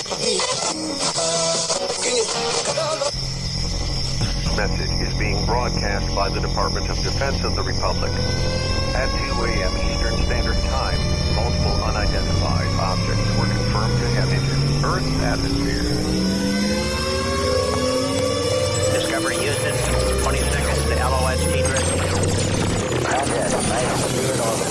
Message is being broadcast by the Department of Defense of the Republic. At 2 a.m. Eastern Standard Time, multiple unidentified objects were confirmed to have entered Earth's atmosphere. Discovery Houston, 20 seconds to LOS speed rescue. Roger, nice speed orbit.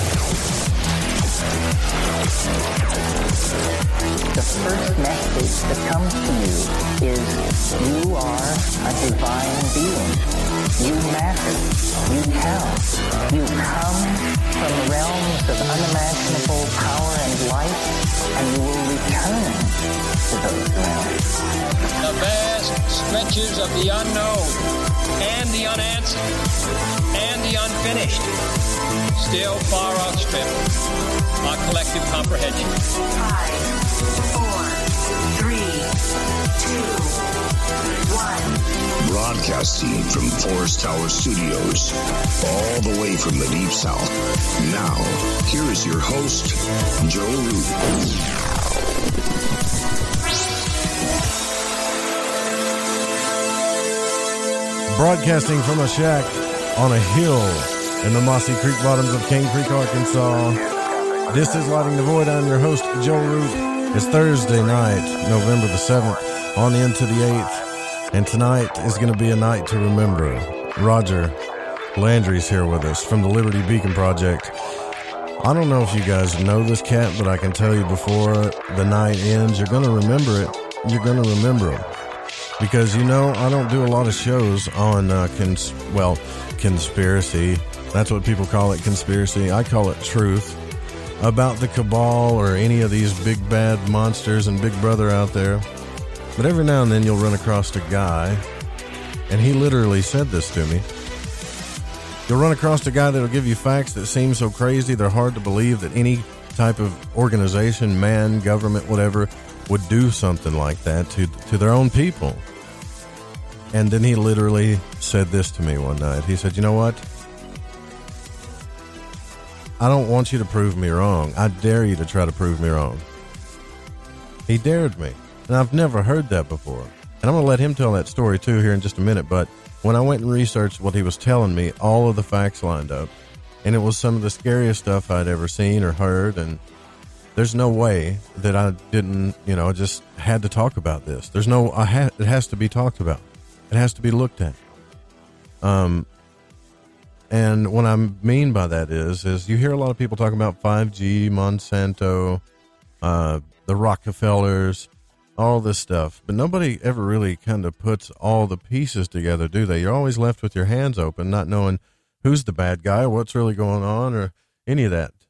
The first message that comes to you is you are a divine being. You matter. You count. You come from realms of unimaginable power and light, and you will return to those realms. The vast stretches of the unknown and the unanswered and the unfinished still far outstrip our collective comprehension. 5, 4, 3, 2, 1. Broadcasting from Forest Tower Studios, all the way from the Deep South. Now, here is your host, Joe Root. Broadcasting from a shack on a hill in the mossy creek bottoms of Cane Creek, Arkansas. This is Lighting the Void. I'm your host, Joe Root. It's Thursday night, November the 7th, on into the 8th. And tonight is going to be a night to remember. Roger Landry's here with us from the Liberty Beacon Project. I don't know if you guys know this cat, but I can tell you before the night ends, you're going to remember it. You're going to remember him. Because, you know, I don't do a lot of shows on, conspiracy. That's what people call it, conspiracy. I call it truth. About the cabal or any of these big bad monsters and Big Brother out there. But every now and then you'll run across a guy, and he literally said this to me. You'll run across a guy that'll give you facts that seem so crazy they're hard to believe that any type of organization, man, government, whatever, would do something like that to their own people. And then he literally said this to me one night. He said, you know what? I don't want you to prove me wrong. I dare you to try to prove me wrong. He dared me. And I've never heard that before. And I'm going to let him tell that story too here in just a minute. But when I went and researched what he was telling me, all of the facts lined up. And it was some of the scariest stuff I'd ever seen or heard. And there's no way that I didn't, just had to talk about this. It has to be talked about. It has to be looked at. And what I mean by that is you hear a lot of people talking about 5G, Monsanto, the Rockefellers, all this stuff, but nobody ever really kind of puts all the pieces together, do they? You're always left with your hands open, not knowing who's the bad guy, what's really going on, or any of that.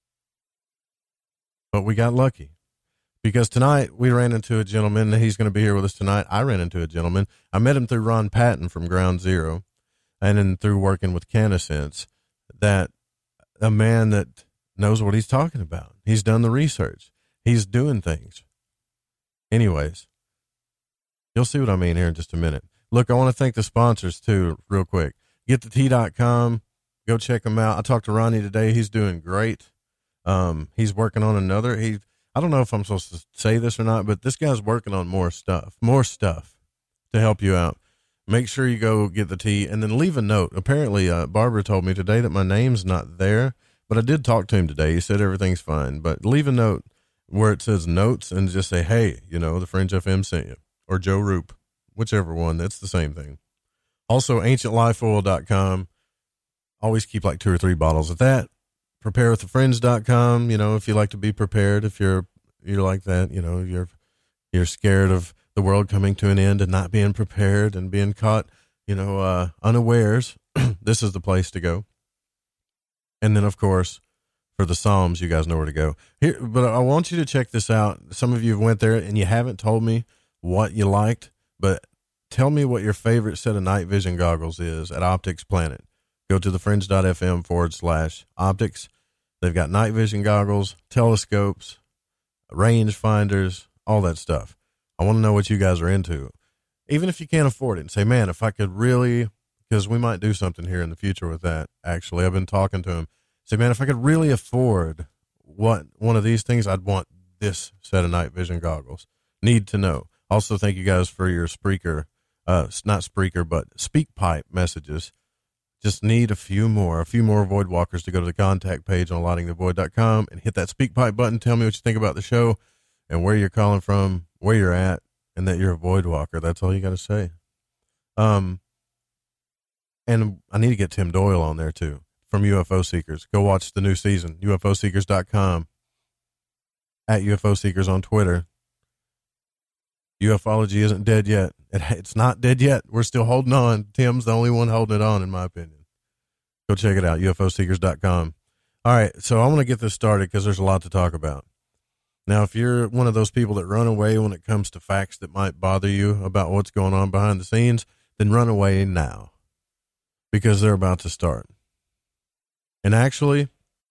But we got lucky because tonight we ran into a gentleman. He's going to be here with us tonight. I ran into a gentleman. I met him through Ron Patton from Ground Zero, and then through working with CanaSense, that a man that knows what he's talking about. He's done the research. He's doing things. Anyways, you'll see what I mean here in just a minute. Look, I want to thank the sponsors too, real quick. GetTheTea.com. Go check them out. I talked to Ronnie today. He's doing great. He's working on another. I don't know if I'm supposed to say this or not, but this guy's working on more stuff to help you out. Make sure you go get the tea and then leave a note. Apparently, Barbara told me today that my name's not there, but I did talk to him today. He said everything's fine, but leave a note where it says notes and just say, hey, the Fringe FM sent you, or Joe Roop, whichever one. That's the same thing. Also, ancientlifeoil.com. Always keep like 2 or 3 bottles of that. Preparewiththefriends.com. If you like to be prepared, if you're like that, you're scared of the world coming to an end and not being prepared and being caught, unawares, this is the place to go. And then, of course, for the Psalms, you guys know where to go. Here, but I want you to check this out. Some of you went there and you haven't told me what you liked, but tell me what your favorite set of night vision goggles is at Optics Planet. Go to thefringe.fm/optics. They've got night vision goggles, telescopes, range finders, all that stuff. I want to know what you guys are into. Even if you can't afford it, and say, man, if I could really, because we might do something here in the future with that. Actually, I've been talking to him. Say, man, if I could really afford one of these things, I'd want this set of night vision goggles. Need to know. Also, thank you guys for your Spreaker, not Spreaker, but SpeakPipe messages. Just need a few more Void Walkers to go to the contact page on lightingthevoid.com and hit that SpeakPipe button. Tell me what you think about the show and where you're calling from, where you're at, and that you're a Void Walker. That's all you got to say. And I need to get Tim Doyle on there too from UFO Seekers. Go watch the new season, ufoseekers.com, at UFO Seekers on Twitter. Ufology isn't dead yet. It's not dead yet. We're still holding on. Tim's the only one holding it on, in my opinion. Go check it out, ufoseekers.com. All right, so I want to get this started because there's a lot to talk about. Now, if you're one of those people that run away when it comes to facts that might bother you about what's going on behind the scenes, then run away now because they're about to start. And actually,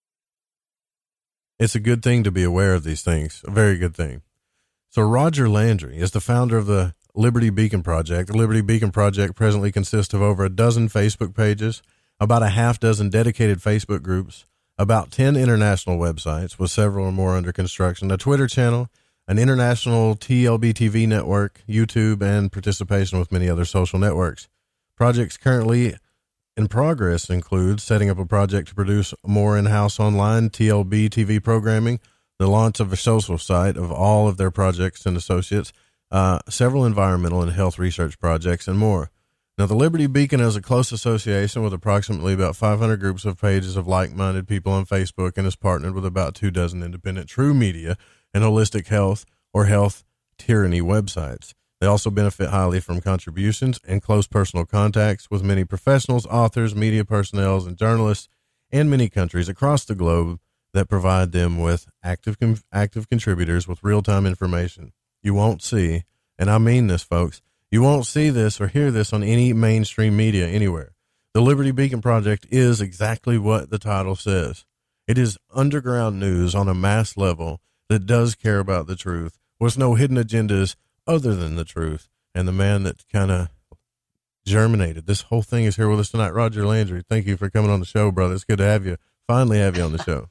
it's a good thing to be aware of these things, a very good thing. So Roger Landry is the founder of the Liberty Beacon Project. The Liberty Beacon Project presently consists of over a dozen Facebook pages, about a half dozen dedicated Facebook groups, about 10 international websites with several or more under construction, a Twitter channel, an international TLB TV network, YouTube, and participation with many other social networks. Projects currently in progress include setting up a project to produce more in-house online TLB TV programming, the launch of a social site of all of their projects and associates, several environmental and health research projects, and more. Now, the Liberty Beacon is a close association with approximately about 500 groups of pages of like-minded people on Facebook and is partnered with about 24 independent true media and holistic health or health tyranny websites. They also benefit highly from contributions and close personal contacts with many professionals, authors, media personnel, and journalists in many countries across the globe that provide them with active contributors with real-time information. You won't see, and I mean this, folks, you won't see this or hear this on any mainstream media anywhere. The Liberty Beacon Project is exactly what the title says. It is underground news on a mass level that does care about the truth, with no hidden agendas other than the truth. And the man that kind of germinated this whole thing is here with us tonight, Roger Landry. Thank you for coming on the show, brother. It's good to have you. Finally have you on the show.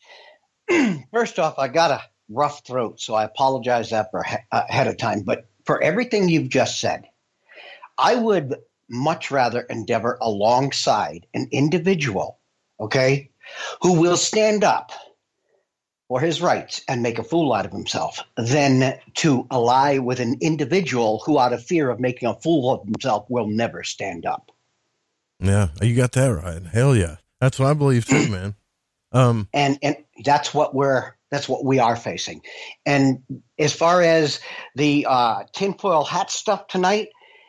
First off, I got a rough throat, so I apologize that ahead of time. But for everything you've just said, I would much rather endeavor alongside an individual, okay, who will stand up for his rights and make a fool out of himself than to ally with an individual who, out of fear of making a fool of himself, will never stand up. Yeah, you got that right. Hell yeah. That's what I believe too, man. And that's what we are facing. And as far as the tinfoil hat stuff tonight,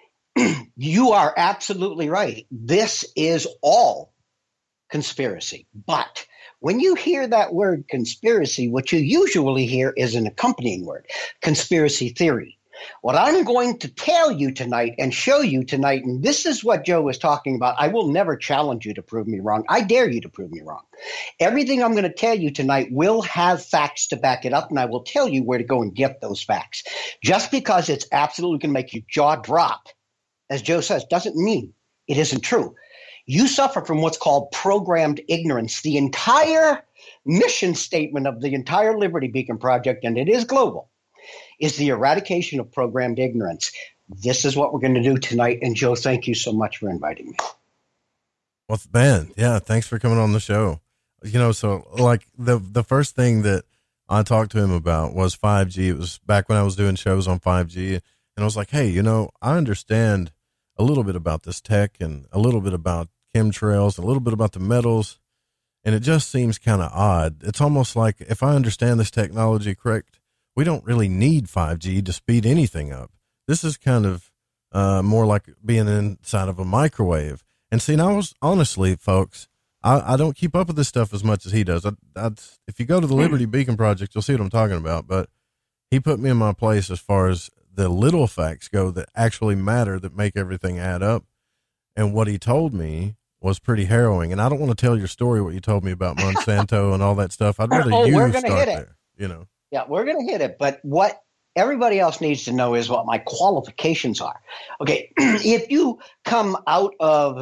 you are absolutely right. This is all conspiracy. But when you hear that word conspiracy, what you usually hear is an accompanying word, conspiracy theory. What I'm going to tell you tonight and show you tonight, and this is what Joe was talking about. I will never challenge you to prove me wrong. I dare you to prove me wrong. Everything I'm going to tell you tonight will have facts to back it up, and I will tell you where to go and get those facts. Just because it's absolutely going to make your jaw drop, as Joe says, doesn't mean it isn't true. You suffer from what's called programmed ignorance. The entire mission statement of the entire Liberty Beacon Project, and it is global, is the eradication of programmed ignorance. This is what we're going to do tonight. And Joe, thank you so much for inviting me. Well, man, yeah, thanks for coming on the show. You know, so like the first thing that I talked to him about was 5G. It was back when I was doing shows on 5G. And I was like, hey, you know, I understand a little bit about this tech and a little bit about chemtrails, a little bit about the metals. And it just seems kind of odd. It's almost like if I understand this technology correct, we don't really need 5G to speed anything up. This is kind of more like being inside of a microwave. And see, now honestly, folks, I don't keep up with this stuff as much as he does. If you go to the Liberty Beacon Project, you'll see what I'm talking about. But he put me in my place as far as the little facts go that actually matter, that make everything add up. And what he told me was pretty harrowing. And I don't want to tell your story, what you told me about Monsanto and all that stuff. I'd rather you start there, you know. Yeah, we're going to hit it. But what everybody else needs to know is what my qualifications are. Okay, if you come out of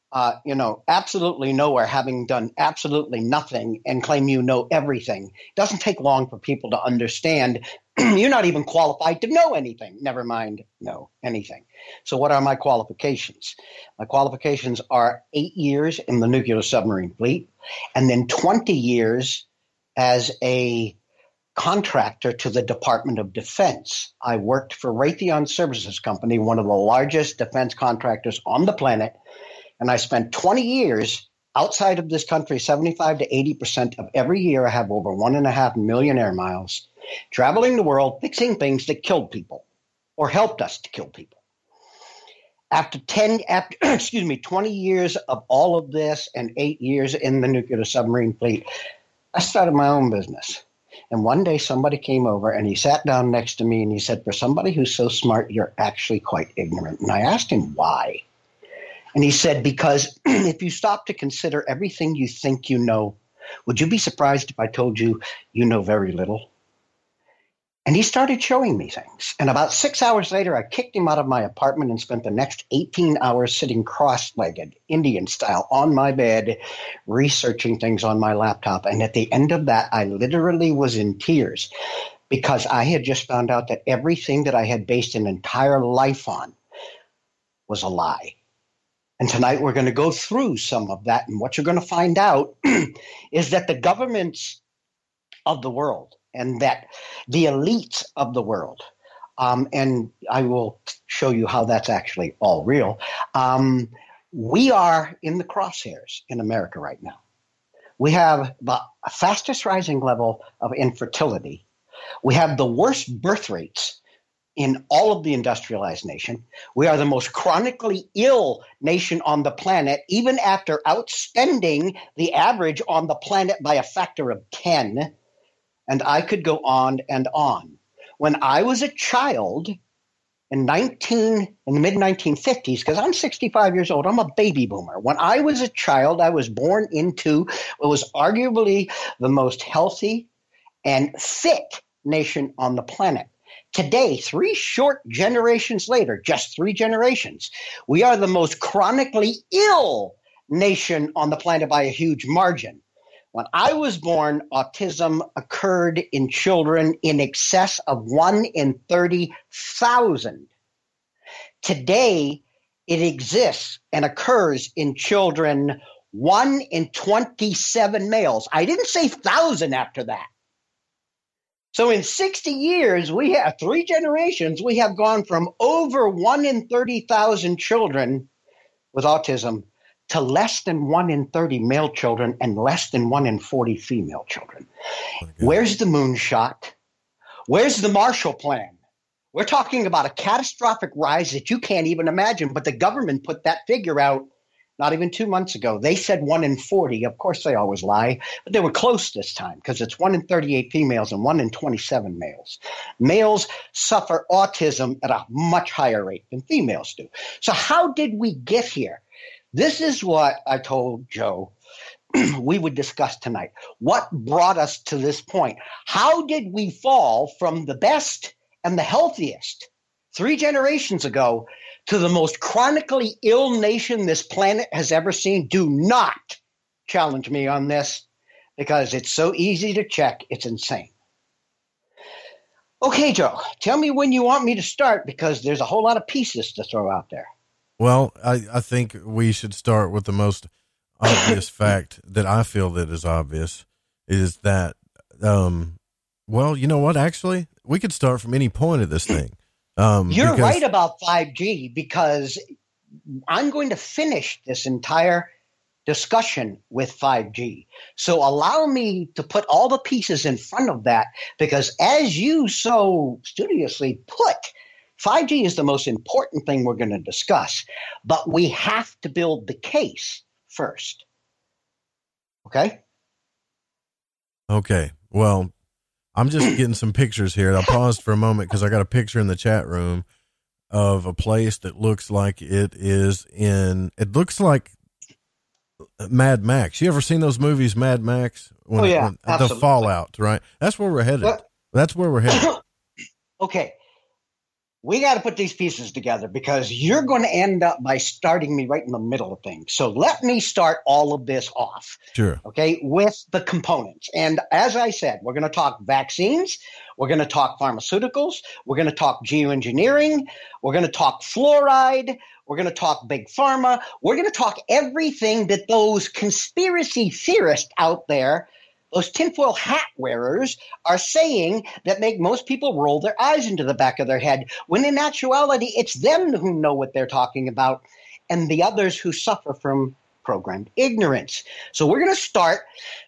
absolutely nowhere, having done absolutely nothing, and claim you know everything. It doesn't take long for people to understand you're not even qualified to know anything, never mind know anything. So what are my qualifications? My qualifications are 8 years in the nuclear submarine fleet, and then 20 years as a contractor to the Department of Defense. I worked for Raytheon Services Company, one of the largest defense contractors on the planet, and I spent 20 years outside of this country. 75 to 80% of every year I have over 1.5 million air miles, traveling the world, fixing things that killed people or helped us to kill people. After 20 years of all of this and 8 years in the nuclear submarine fleet, I started my own business. And one day somebody came over and he sat down next to me and he said, for somebody who's so smart, you're actually quite ignorant. And I asked him why. And he said, because if you stop to consider everything you think you know, would you be surprised if I told you you know very little? And he started showing me things. And about 6 hours later, I kicked him out of my apartment and spent the next 18 hours sitting cross-legged, Indian style, on my bed, researching things on my laptop. And at the end of that, I literally was in tears because I had just found out that everything that I had based an entire life on was a lie. And tonight we're going to go through some of that. And what you're going to find out is that the governments of the world and that the elites of the world, and I will show you how that's actually all real, we are in the crosshairs in America right now. We have the fastest rising level of infertility. We have the worst birth rates in all of the industrialized nation. We are the most chronically ill nation on the planet, even after outspending the average on the planet by a factor of 10. And I could go on and on. When I was a child in the mid-1950s, because I'm 65 years old, I'm a baby boomer. When I was a child, I was born into what was arguably the most healthy and fit nation on the planet. Today, 3 short generations later, just 3 generations, we are the most chronically ill nation on the planet by a huge margin. When I was born, autism occurred in children in excess of 1 in 30,000. Today, it exists and occurs in children 1 in 27 males. I didn't say 1,000 after that. So in 60 years, we have 3 generations, we have gone from over 1 in 30,000 children with autism to less than 1 in 30 male children and less than 1 in 40 female children. Okay. Where's the moonshot? Where's the Marshall Plan? We're talking about a catastrophic rise that you can't even imagine, but the government put that figure out not even 2 months ago. They said 1 in 40. Of course, they always lie, but they were close this time because it's 1 in 38 females and 1 in 27 males. Males suffer autism at a much higher rate than females do. So how did we get here? This is what I told Joe we would discuss tonight. What brought us to this point? How did we fall from the best and the healthiest 3 generations ago to the most chronically ill nation this planet has ever seen? Do not challenge me on this because it's so easy to check. It's insane. Okay, Joe, tell me when you want me to start because there's a whole lot of pieces to throw out there. Well, I think we should start with the most obvious fact that I feel that is obvious is that, well, you know what, actually, we could start from any point of this thing. You're right about 5G because I'm going to finish this entire discussion with 5G. So allow me to put all the pieces in front of that because as you so studiously put, 5G is the most important thing we're going to discuss, but we have to build the case first. Okay? Okay. Well, I'm just getting some pictures here. I paused for a moment because I got a picture in the chat room of a place that looks like it looks like Mad Max. You ever seen those movies, Mad Max? The Fallout, right? That's where we're headed. That's where we're headed. Okay. we got to put these pieces together because you're going to end up by starting me right in the middle of things. So let me start all of this off. Sure. Okay, with the components. And as I said, we're going to talk vaccines. We're going to talk pharmaceuticals. We're going to talk geoengineering. We're going to talk fluoride. We're going to talk big pharma. We're going to talk everything that those conspiracy theorists out there, those tinfoil hat wearers, are saying that make most people roll their eyes into the back of their head, when in actuality, it's them who know what they're talking about and the others who suffer from programmed ignorance. So we're going to start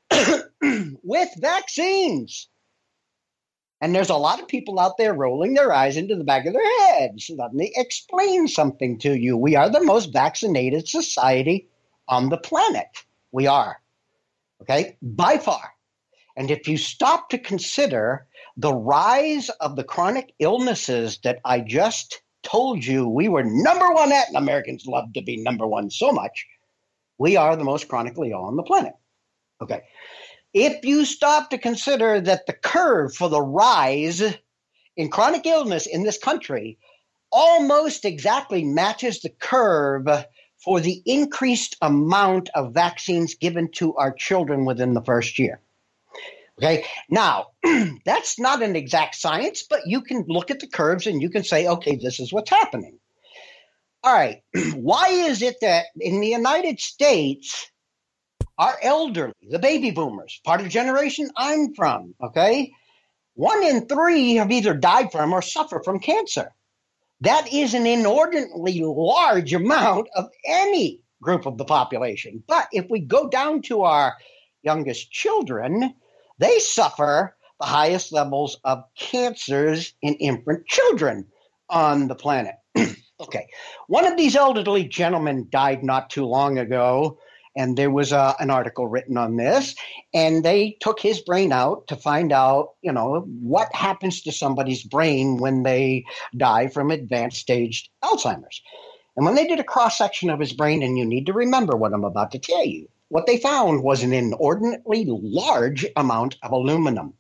with vaccines. And there's a lot of people out there rolling their eyes into the back of their heads. Let me explain something to you. We are the most vaccinated society on the planet. We are. Okay? By far. And if you stop to consider the rise of the chronic illnesses that I just told you we were number one at, and Americans love to be number one so much, we are the most chronically ill on the planet. Okay. If you stop to consider that the curve for the rise in chronic illness in this country almost exactly matches the curve for the increased amount of vaccines given to our children within the first year. Okay, now that's not an exact science, but you can look at the curves and you can say, okay, this is what's happening. All right, why is it that in the United States, our elderly, the baby boomers, part of the generation I'm from, okay, 1 in 3 have either died from or suffer from cancer? That is an inordinately large amount of any group of the population. But if we go down to our youngest children, they suffer the highest levels of cancers in infant children on the planet. Okay, one of these elderly gentlemen died not too long ago, and there was an article written on this, and they took his brain out to find out, you know, what happens to somebody's brain when they die from advanced stage Alzheimer's. And when they did a cross-section of his brain, and you need to remember what I'm about to tell you, what they found was an inordinately large amount of aluminum.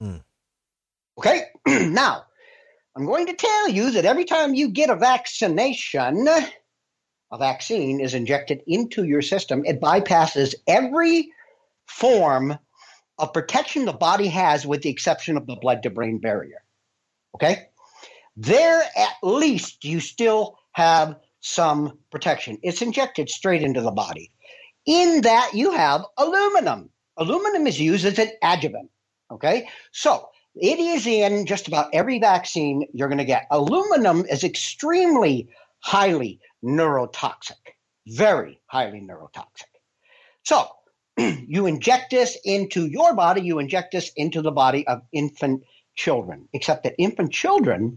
Okay, now, I'm going to tell you that every time you get a vaccination, a vaccine is injected into your system, it bypasses every form of protection the body has with the exception of the blood-to-brain barrier. Okay? There, at least, you still have some protection. It's injected straight into the body. In that, you have aluminum. Aluminum is used as an adjuvant. Okay? So, it is in just about every vaccine you're going to get. Aluminum is extremely highly neurotoxic, very highly neurotoxic. So you inject this into your body, you inject this into the body of infant children, except that infant children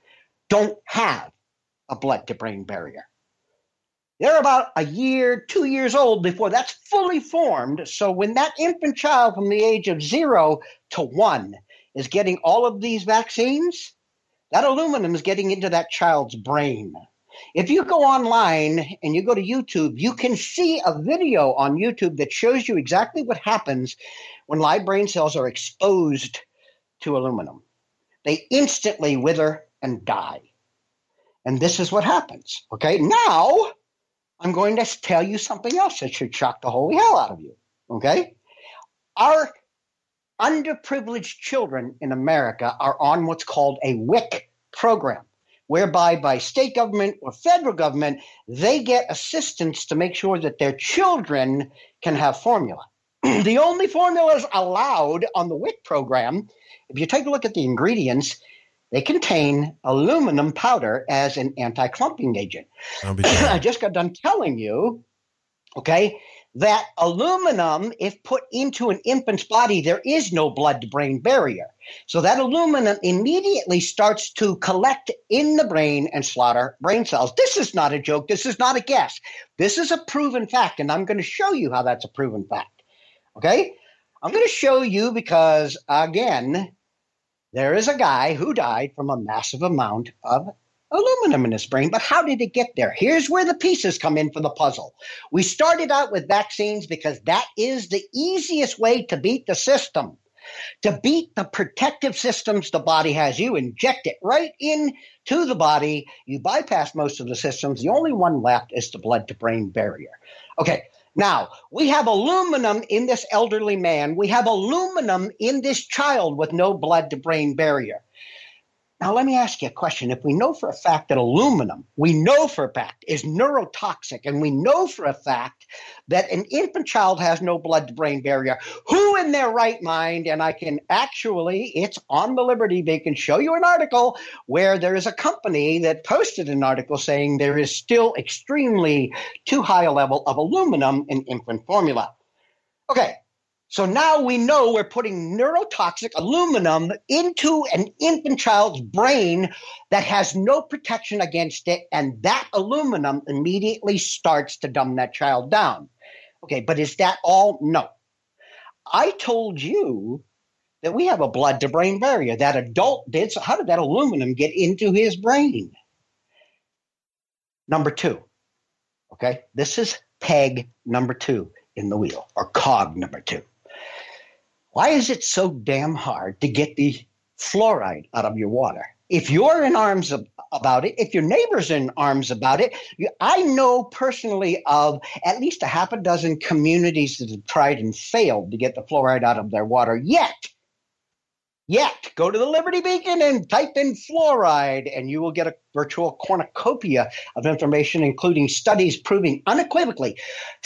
don't have a blood-to-brain barrier. They're about a year, 2 years old before that's fully formed. So when that infant child from the age of 0 to 1 is getting all of these vaccines, that aluminum is getting into that child's brain. If you go online and you go to YouTube, you can see a video on YouTube that shows you exactly what happens when live brain cells are exposed to aluminum. They instantly wither and die. And this is what happens. Okay, now I'm going to tell you something else that should shock the holy hell out of you. Okay? Our underprivileged children in America are on what's called a WIC program, whereby by state government or federal government, they get assistance to make sure that their children can have formula. The only formulas allowed on the WIC program, if you take a look at the ingredients, they contain aluminum powder as an anti-clumping agent. I just got done telling you, okay, that aluminum, if put into an infant's body, there is no blood-to-brain barrier. So that aluminum immediately starts to collect in the brain and slaughter brain cells. This is not a joke. This is not a guess. This is a proven fact, and I'm going to show you how that's a proven fact. Okay? I'm going to show you because, again, there is a guy who died from a massive amount of aluminum in his brain, but how did it get there? Here's where the pieces come in for the puzzle. We started out with vaccines because that is the easiest way to beat the system. to beat the protective systems the body has. You inject it right into the body. You bypass most of the systems. The only one left is the blood-to-brain barrier. Okay, now we have aluminum in this elderly man. We have aluminum in this child with no blood-to-brain barrier. Now, let me ask you a question. If we know for a fact that aluminum, we know for a fact, is neurotoxic, and we know for a fact that an infant child has no blood-to-brain barrier, who in their right mind, and I can actually, it's on the Liberty Beacon, show you an article where there is a company that posted an article saying there is still extremely too high a level of aluminum in infant formula. Okay. So now we know we're putting neurotoxic aluminum into an infant child's brain that has no protection against it, and that aluminum immediately starts to dumb that child down. Okay, but is that all? No. I told you that we have a blood-to-brain barrier. That adult did. So how did that aluminum get into his brain? Number 2. Okay, this is peg number 2 in the wheel, or cog number 2. Why is it so damn hard to get the fluoride out of your water? If you're in arms about it, if your neighbor's in arms about it, I know personally of at least a half a dozen communities that have tried and failed to get the fluoride out of their water yet. Go to the Liberty Beacon and type in fluoride, and you will get a virtual cornucopia of information, including studies proving unequivocally,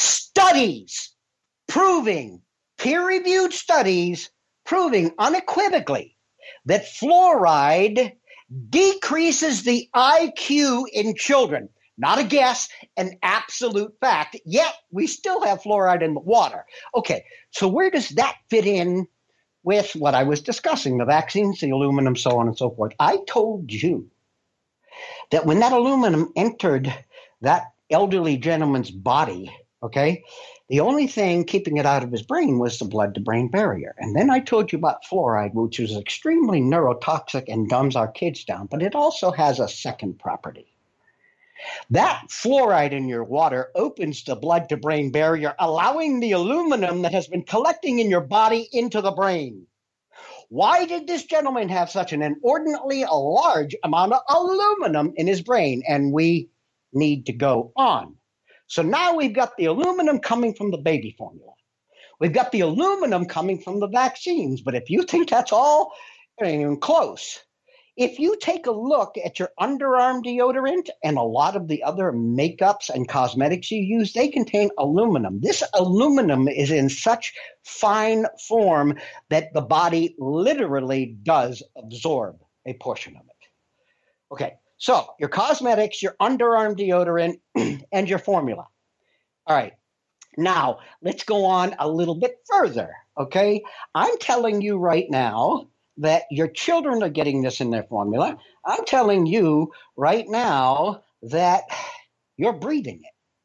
peer-reviewed studies proving unequivocally that fluoride decreases the IQ in children. Not a guess, an absolute fact. Yet we still have fluoride in the water. Okay, so where does that fit in with what I was discussing, the vaccines, the aluminum, so on and so forth? I told you that when that aluminum entered that elderly gentleman's body, okay, the only thing keeping it out of his brain was the blood-to-brain barrier. And then I told you about fluoride, which is extremely neurotoxic and dumbs our kids down, but it also has a second property. That fluoride in your water opens the blood-to-brain barrier, allowing the aluminum that has been collecting in your body into the brain. Why did this gentleman have such an inordinately large amount of aluminum in his brain? And we need to go on. So now we've got the aluminum coming from the baby formula. We've got the aluminum coming from the vaccines. But if you think that's all, it ain't even close. If you take a look at your underarm deodorant and a lot of the other makeups and cosmetics you use, they contain aluminum. This aluminum is in such fine form that the body literally does absorb a portion of it. Okay. So your cosmetics, your underarm deodorant, and your formula. All right. Now, let's go on a little bit further, okay? I'm telling you right now that your children are getting this in their formula. I'm telling you right now that you're breathing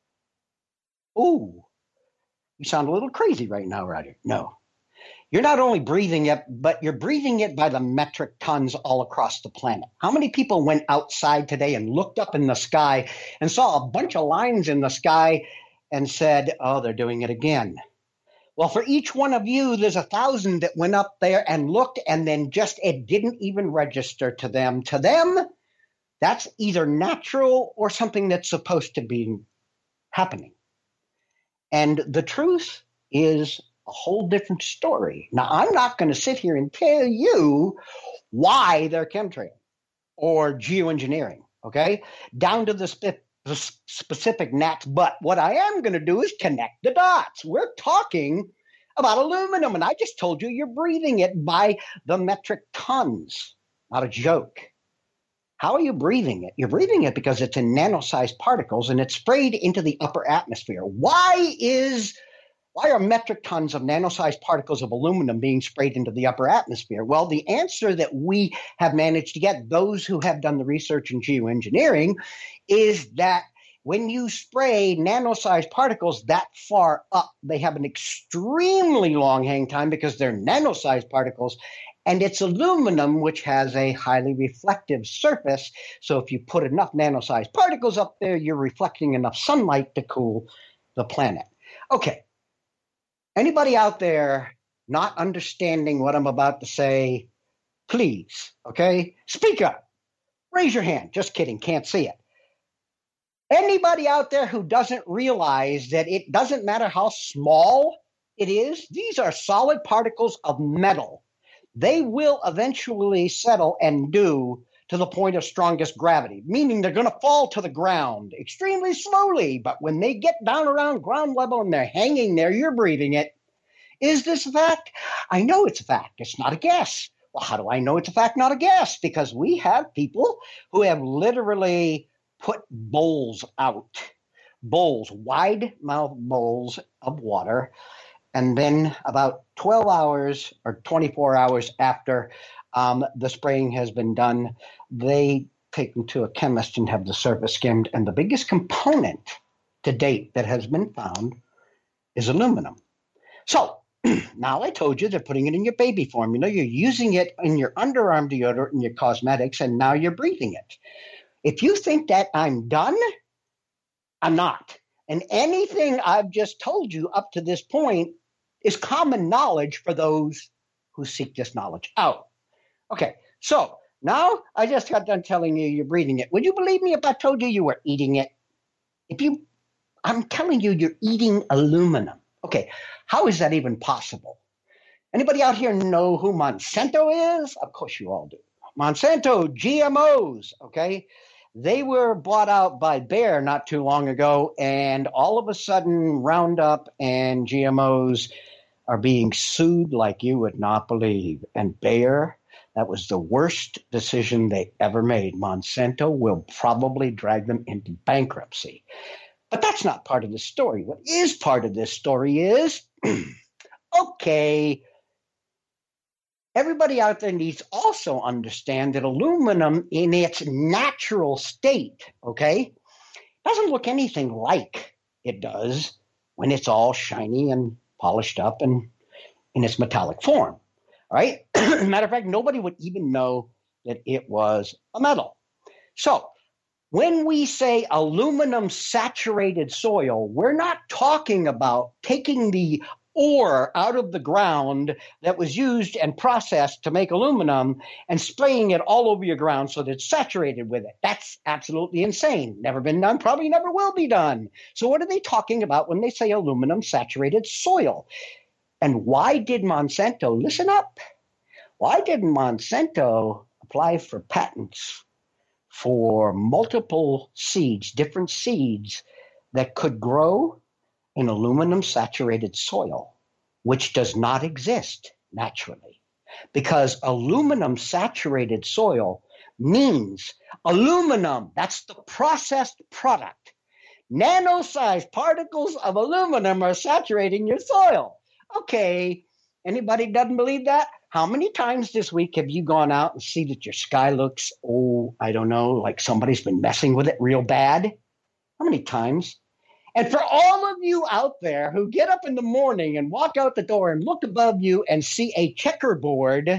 it. Ooh, you sound a little crazy right now, Roger. No. You're not only breathing it, but you're breathing it by the metric tons all across the planet. How many people went outside today and looked up in the sky and saw a bunch of lines in the sky and said, oh, they're doing it again? Well, for each one of you, there's 1,000 that went up there and looked, and then just it didn't even register to them. To them, that's either natural or something that's supposed to be happening. And the truth is a whole different story. Now, I'm not going to sit here and tell you why they're chemtrail or geoengineering, okay, down to the specific gnats. But what I am going to do is connect the dots. We're talking about aluminum, and I just told you you're breathing it by the metric tons. Not a joke. How are you breathing it? You're breathing it because it's in nano-sized particles, and it's sprayed into the upper atmosphere. Why are metric tons of nano-sized particles of aluminum being sprayed into the upper atmosphere? Well, the answer that we have managed to get, those who have done the research in geoengineering, is that when you spray nano-sized particles that far up, they have an extremely long hang time because they're nano-sized particles, and it's aluminum, which has a highly reflective surface. So if you put enough nano-sized particles up there, you're reflecting enough sunlight to cool the planet. Okay. Anybody out there not understanding what I'm about to say, please, okay? Speak up. Raise your hand. Just kidding. Can't see it. Anybody out there who doesn't realize that it doesn't matter how small it is, these are solid particles of metal. They will eventually settle and do to the point of strongest gravity, meaning they're going to fall to the ground extremely slowly. But when they get down around ground level and they're hanging there, you're breathing it. Is this a fact? I know it's a fact. It's not a guess. Well, how do I know it's a fact, not a guess? Because we have people who have literally put bowls out, bowls, wide mouth bowls of water. And then about 12 hours or 24 hours after the spraying has been done, they take them to a chemist and have the surface skimmed. And the biggest component to date that has been found is aluminum. So now I told you they're putting it in your baby formula. You're using it in your underarm deodorant and your cosmetics, and now you're breathing it. If you think that I'm done, I'm not. And anything I've just told you up to this point is common knowledge for those who seek this knowledge out. Okay, so now I just got done telling you you're breathing it. Would you believe me if I told you you were eating it? I'm telling you you're eating aluminum. Okay, how is that even possible? Anybody out here know who Monsanto is? Of course you all do. Monsanto, GMOs, okay? They were bought out by Bayer not too long ago, and all of a sudden Roundup and GMOs are being sued like you would not believe. And Bayer, that was the worst decision they ever made. Monsanto will probably drag them into bankruptcy. But that's not part of the story. What is part of this story is, okay, everybody out there needs to also understand that aluminum in its natural state, okay, doesn't look anything like it does when it's all shiny and polished up and in its metallic form, all right? Matter of fact, nobody would even know that it was a metal. So when we say aluminum saturated soil, we're not talking about taking the ore out of the ground that was used and processed to make aluminum and spraying it all over your ground so that it's saturated with it. That's absolutely insane. Never been done, probably never will be done. So what are they talking about when they say aluminum saturated soil? And why did Monsanto, listen up, why did Monsanto apply for patents for multiple seeds, different seeds that could grow in aluminum saturated soil, which does not exist naturally? Because aluminum saturated soil means aluminum, that's the processed product. Nano-sized particles of aluminum are saturating your soil. Okay, anybody doesn't believe that? How many times this week have you gone out and see that your sky looks, I don't know, like somebody's been messing with it real bad? How many times? And for all of you out there who get up in the morning and walk out the door and look above you and see a checkerboard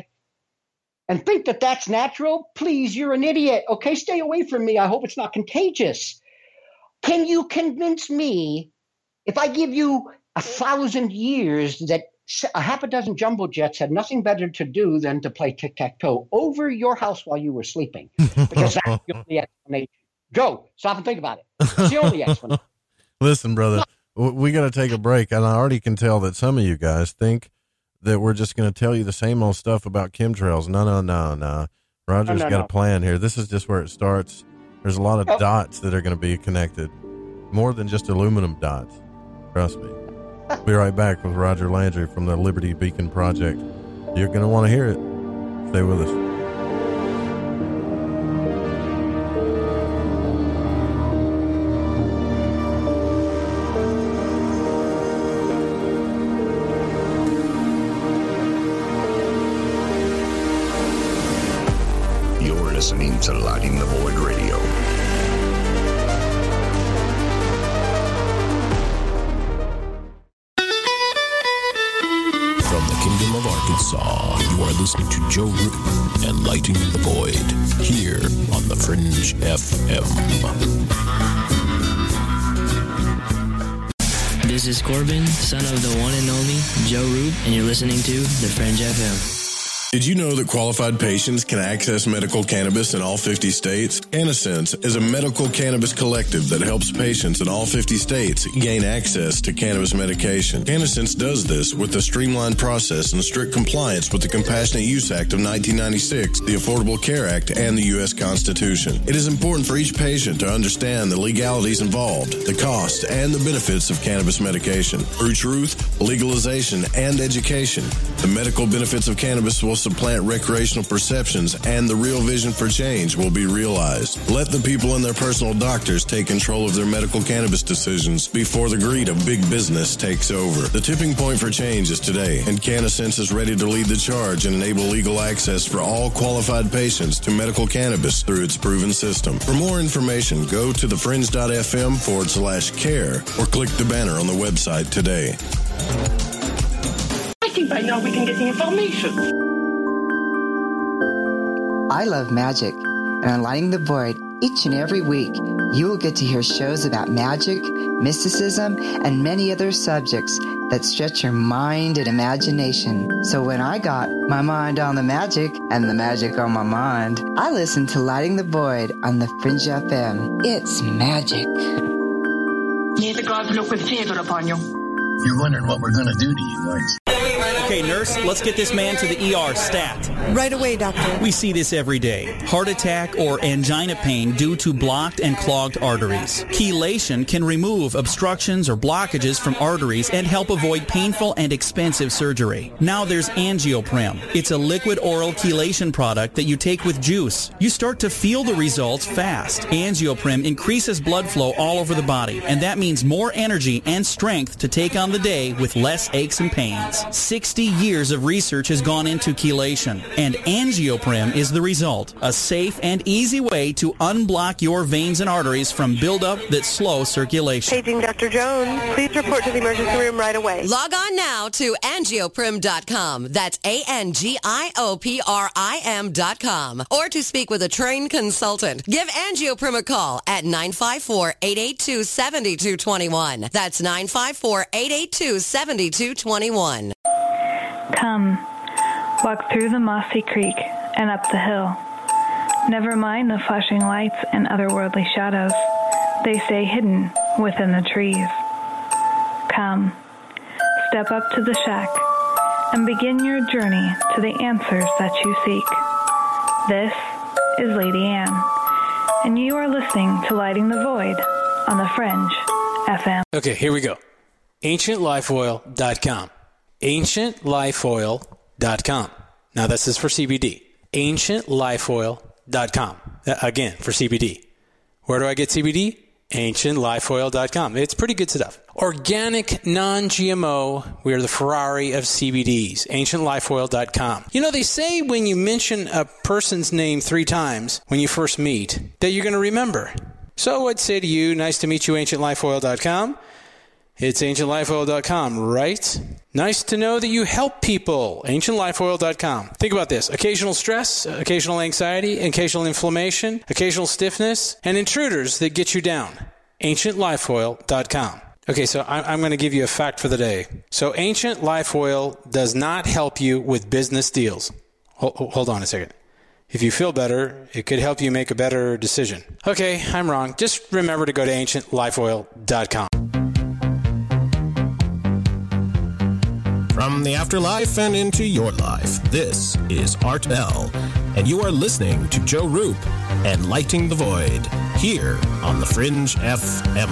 and think that that's natural, please, you're an idiot. Okay, stay away from me. I hope it's not contagious. Can you convince me, if I give you 1,000 years, that a half a dozen jumbo jets had nothing better to do than to play tic-tac-toe over your house while you were sleeping? Because that's the only explanation. Joe, stop and think about it. It's the only explanation. Listen, brother, we got to take a break, and I already can tell that some of you guys think that we're just going to tell you the same old stuff about chemtrails. No. Roger's got a plan here. This is just where it starts. There's a lot of dots that are going to be connected, more than just aluminum dots. Trust me. Be right back with Roger Landry from the Liberty Beacon Project. You're going to want to hear it. Stay with us. You're listening to Lighting the Void Radio. Kingdom of Arkansas, you are listening to Joe Root and Lighting the Void here on The Fringe FM. This is Corbin, son of the one and only Joe Roop, and you're listening to The Fringe FM. Did you know that qualified patients can access medical cannabis in all 50 states? CannaSense is a medical cannabis collective that helps patients in all 50 states gain access to cannabis medication. CannaSense does this with a streamlined process and strict compliance with the Compassionate Use Act of 1996, the Affordable Care Act, and the U.S. Constitution. It is important for each patient to understand the legalities involved, the costs, and the benefits of cannabis medication. Through truth, legalization, and education, the medical benefits of cannabis will supplant recreational perceptions, and the real vision for change will be realized. Let the people and their personal doctors take control of their medical cannabis decisions before the greed of big business takes over. The tipping point for change is today, and CannaSense is ready to lead the charge and enable legal access for all qualified patients to medical cannabis through its proven system. For more information, go to thefringe.fm/care or click the banner on the website today. I think by now we can get the information. I love magic, and on Lighting the Void, each and every week, you will get to hear shows about magic, mysticism, and many other subjects that stretch your mind and imagination. So when I got my mind on the magic and the magic on my mind, I listened to Lighting the Void on the Fringe FM. It's magic. May the gods look with favor upon you. You're wondering what we're going to do to you, right? Okay, nurse, let's get this man to the ER stat. Right away, doctor. We see this every day. Heart attack or angina pain due to blocked and clogged arteries. Chelation can remove obstructions or blockages from arteries and help avoid painful and expensive surgery. Now there's Angioprim. It's a liquid oral chelation product that you take with juice. You start to feel the results fast. Angioprim increases blood flow all over the body, and that means more energy and strength to take on the day with less aches and pains. 60 years of research has gone into chelation, and Angioprim is the result. A safe and easy way to unblock your veins and arteries from buildup that slow circulation. Paging Dr. Jones. Please report to the emergency room right away. Log on now to angioprim.com. That's ANGIOPRIM.com. Or to speak with a trained consultant. Give Angioprim a call at 954-882-7221. That's 954-882-7221. Come, walk through the mossy creek and up the hill. Never mind the flashing lights and otherworldly shadows. They stay hidden within the trees. Come, step up to the shack and begin your journey to the answers that you seek. This is Lady Anne, and you are listening to Lighting the Void on the Fringe FM. Okay, here we go. AncientLifeOil.com. AncientLifeOil.com. Now this is for CBD. AncientLifeOil.com. Again, for CBD. Where do I get CBD? AncientLifeOil.com. It's pretty good stuff. Organic, non-GMO. We are the Ferrari of CBDs. AncientLifeOil.com. You know, they say when you mention a person's name 3 times when you first meet, that you're going to remember. So I'd say to you, nice to meet you, AncientLifeOil.com. It's AncientLifeOil.com, right? Nice to know that you help people. AncientLifeOil.com. Think about this. Occasional stress, occasional anxiety, occasional inflammation, occasional stiffness, and intruders that get you down. AncientLifeOil.com. Okay, so I'm going to give you a fact for the day. So Ancient Life Oil does not help you with business deals. Hold on a second. If you feel better, it could help you make a better decision. Okay, I'm wrong. Just remember to go to AncientLifeOil.com. From the afterlife and into your life, this is Art Bell, and you are listening to Joe Roop and Lighting the Void here on the Fringe FM.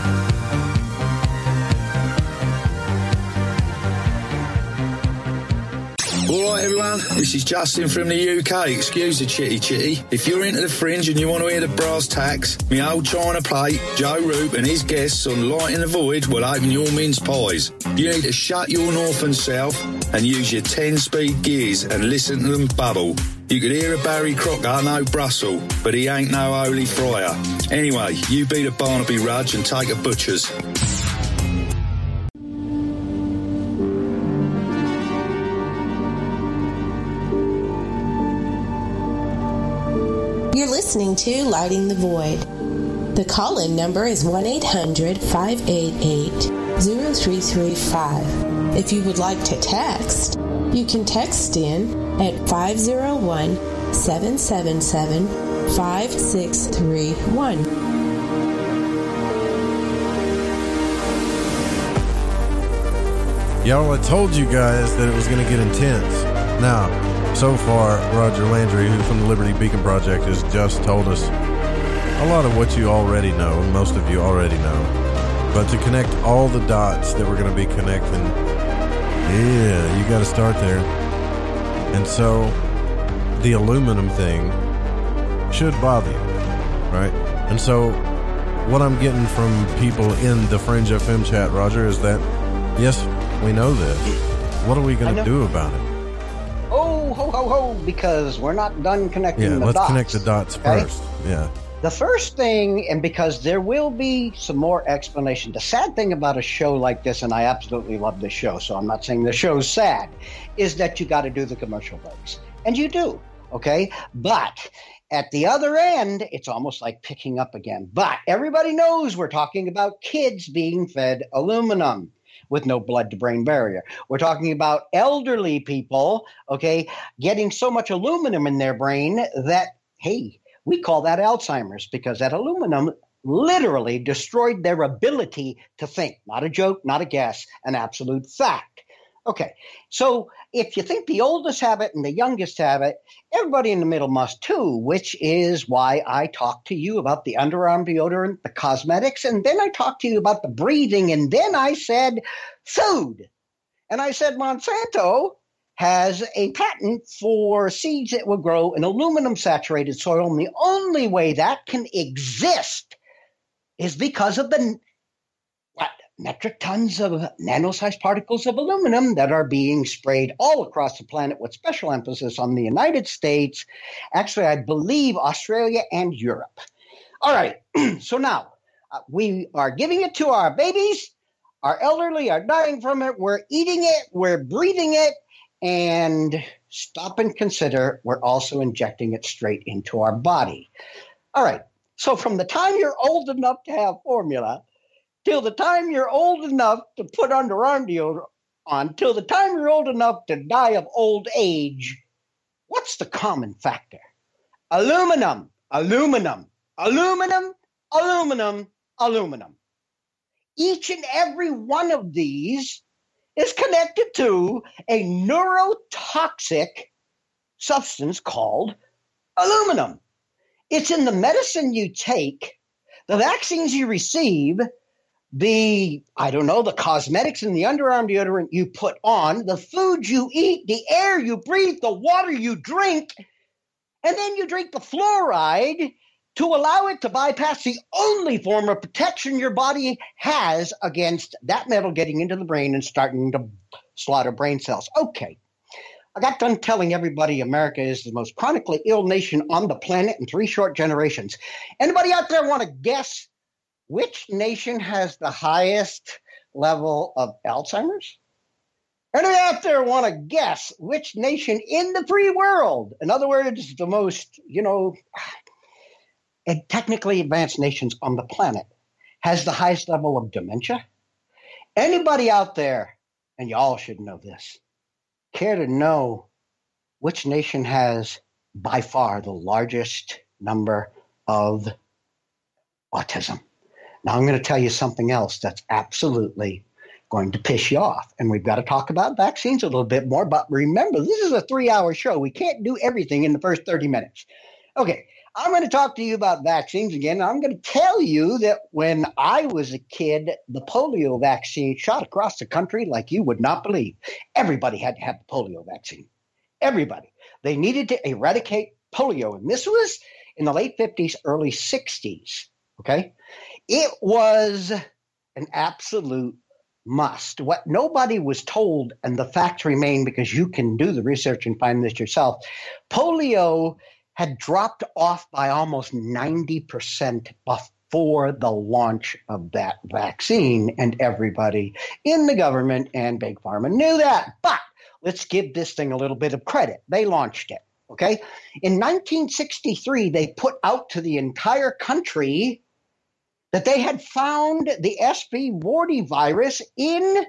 Alright everyone, this is Justin from the UK. Excuse the chitty. If you're into the Fringe and you want to hear the brass tacks, me old China plate, Joe Roop and his guests on Lighting the Void will open your mince pies. You need to shut your north and south and use your 10-speed gears and listen to them bubble. You could hear a Barry Crocker, no Brussels, but he ain't no holy friar. Anyway, you beat a Barnaby Rudge and take a butcher's. You're listening to Lighting the Void. The call-in number is 1-800-588 501-0335. If you would like to text, you can text in at 501-777-5631. Y'all, I told you guys that it was going to get intense. Now, so far, Roger Landry, who from the Liberty Beacon Project, has just told us a lot of what you already know, most of you already know. But to connect all the dots that we're going to be connecting, yeah, you got to start there. And so, the aluminum thing should bother you, right? And so, what I'm getting from people in the Fringe FM chat, Roger, is that, yes, we know this. What are we going to do about it? Oh, ho, ho, ho, because we're not done connecting the dots. Let's connect the dots first. Yeah. The first thing, and because there will be some more explanation, the sad thing about a show like this, and I absolutely love this show, so I'm not saying the show's sad, is that you got to do the commercial breaks. And you do, okay? But at the other end, it's almost like picking up again. But everybody knows we're talking about kids being fed aluminum with no blood-to-brain barrier. We're talking about elderly people, okay, getting so much aluminum in their brain that, hey, we call that Alzheimer's, because that aluminum literally destroyed their ability to think. Not a joke, not a guess, an absolute fact. Okay, so if you think the oldest have it and the youngest have it, everybody in the middle must too, which is why I talked to you about the underarm deodorant, the cosmetics, and then I talked to you about the breathing, and then I said food. And I said Monsanto has a patent for seeds that will grow in aluminum-saturated soil, and the only way that can exist is because of the metric tons of nano-sized particles of aluminum that are being sprayed all across the planet, with special emphasis on the United States, actually, I believe Australia and Europe. All right, so now we are giving it to our babies. Our elderly are dying from it. We're eating it. We're breathing it. And stop and consider, we're also injecting it straight into our body. All right, so from the time you're old enough to have formula till the time you're old enough to put underarm deodorant on, till the time you're old enough to die of old age, what's the common factor? Aluminum, aluminum, aluminum, aluminum, aluminum. Each and every one of these is connected to a neurotoxic substance called aluminum. It's in the medicine you take, the vaccines you receive, the cosmetics and the underarm deodorant you put on, the food you eat, the air you breathe, the water you drink, and then you drink the fluoride to allow it to bypass the only form of protection your body has against that metal getting into the brain and starting to slaughter brain cells. Okay, I got done telling everybody America is the most chronically ill nation on the planet in 3 short generations. Anybody out there want to guess which nation has the highest level of Alzheimer's? Anybody out there want to guess which nation in the free world, in other words, the most, and technically advanced nations on the planet, has the highest level of dementia? Anybody out there, and you all should know this, care to know which nation has by far the largest number of autism? Now I'm going to tell you something else that's absolutely going to piss you off. And we've got to talk about vaccines a little bit more. But remember, this is a 3-hour show. We can't do everything in the first 30 minutes. Okay. I'm going to talk to you about vaccines again. I'm going to tell you that when I was a kid, the polio vaccine shot across the country like you would not believe. Everybody had to have the polio vaccine. Everybody. They needed to eradicate polio. And this was in the late 50s, early 60s. Okay? It was an absolute must. What nobody was told, and the facts remain because you can do the research and find this yourself, polio had dropped off by almost 90% before the launch of that vaccine, and everybody in the government and Big Pharma knew that. But let's give this thing a little bit of credit. They launched it, okay? In 1963, they put out to the entire country that they had found the SV40 virus in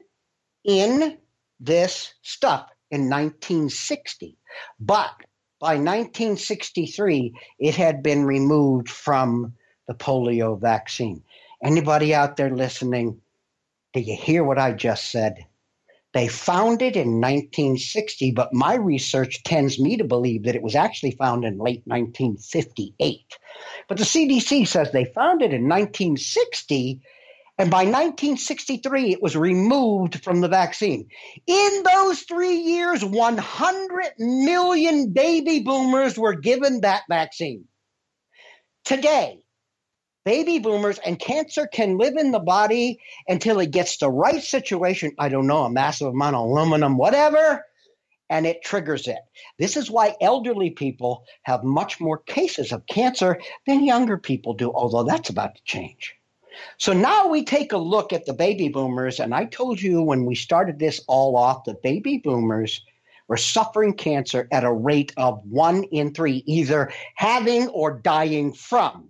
this stuff in 1960. But by 1963, it had been removed from the polio vaccine. Anybody out there listening, do you hear what I just said? They found it in 1960, but my research tends me to believe that it was actually found in late 1958. But the CDC says they found it in 1960, and by 1963, it was removed from the vaccine. In those 3 years, 100 million baby boomers were given that vaccine. Today, baby boomers and cancer can live in the body until it gets the right situation. I don't know, a massive amount of aluminum, whatever, and it triggers it. This is why elderly people have much more cases of cancer than younger people do, although that's about to change. So now we take a look at the baby boomers, and I told you when we started this all off that baby boomers were suffering cancer at a rate of 1 in 3, either having or dying from.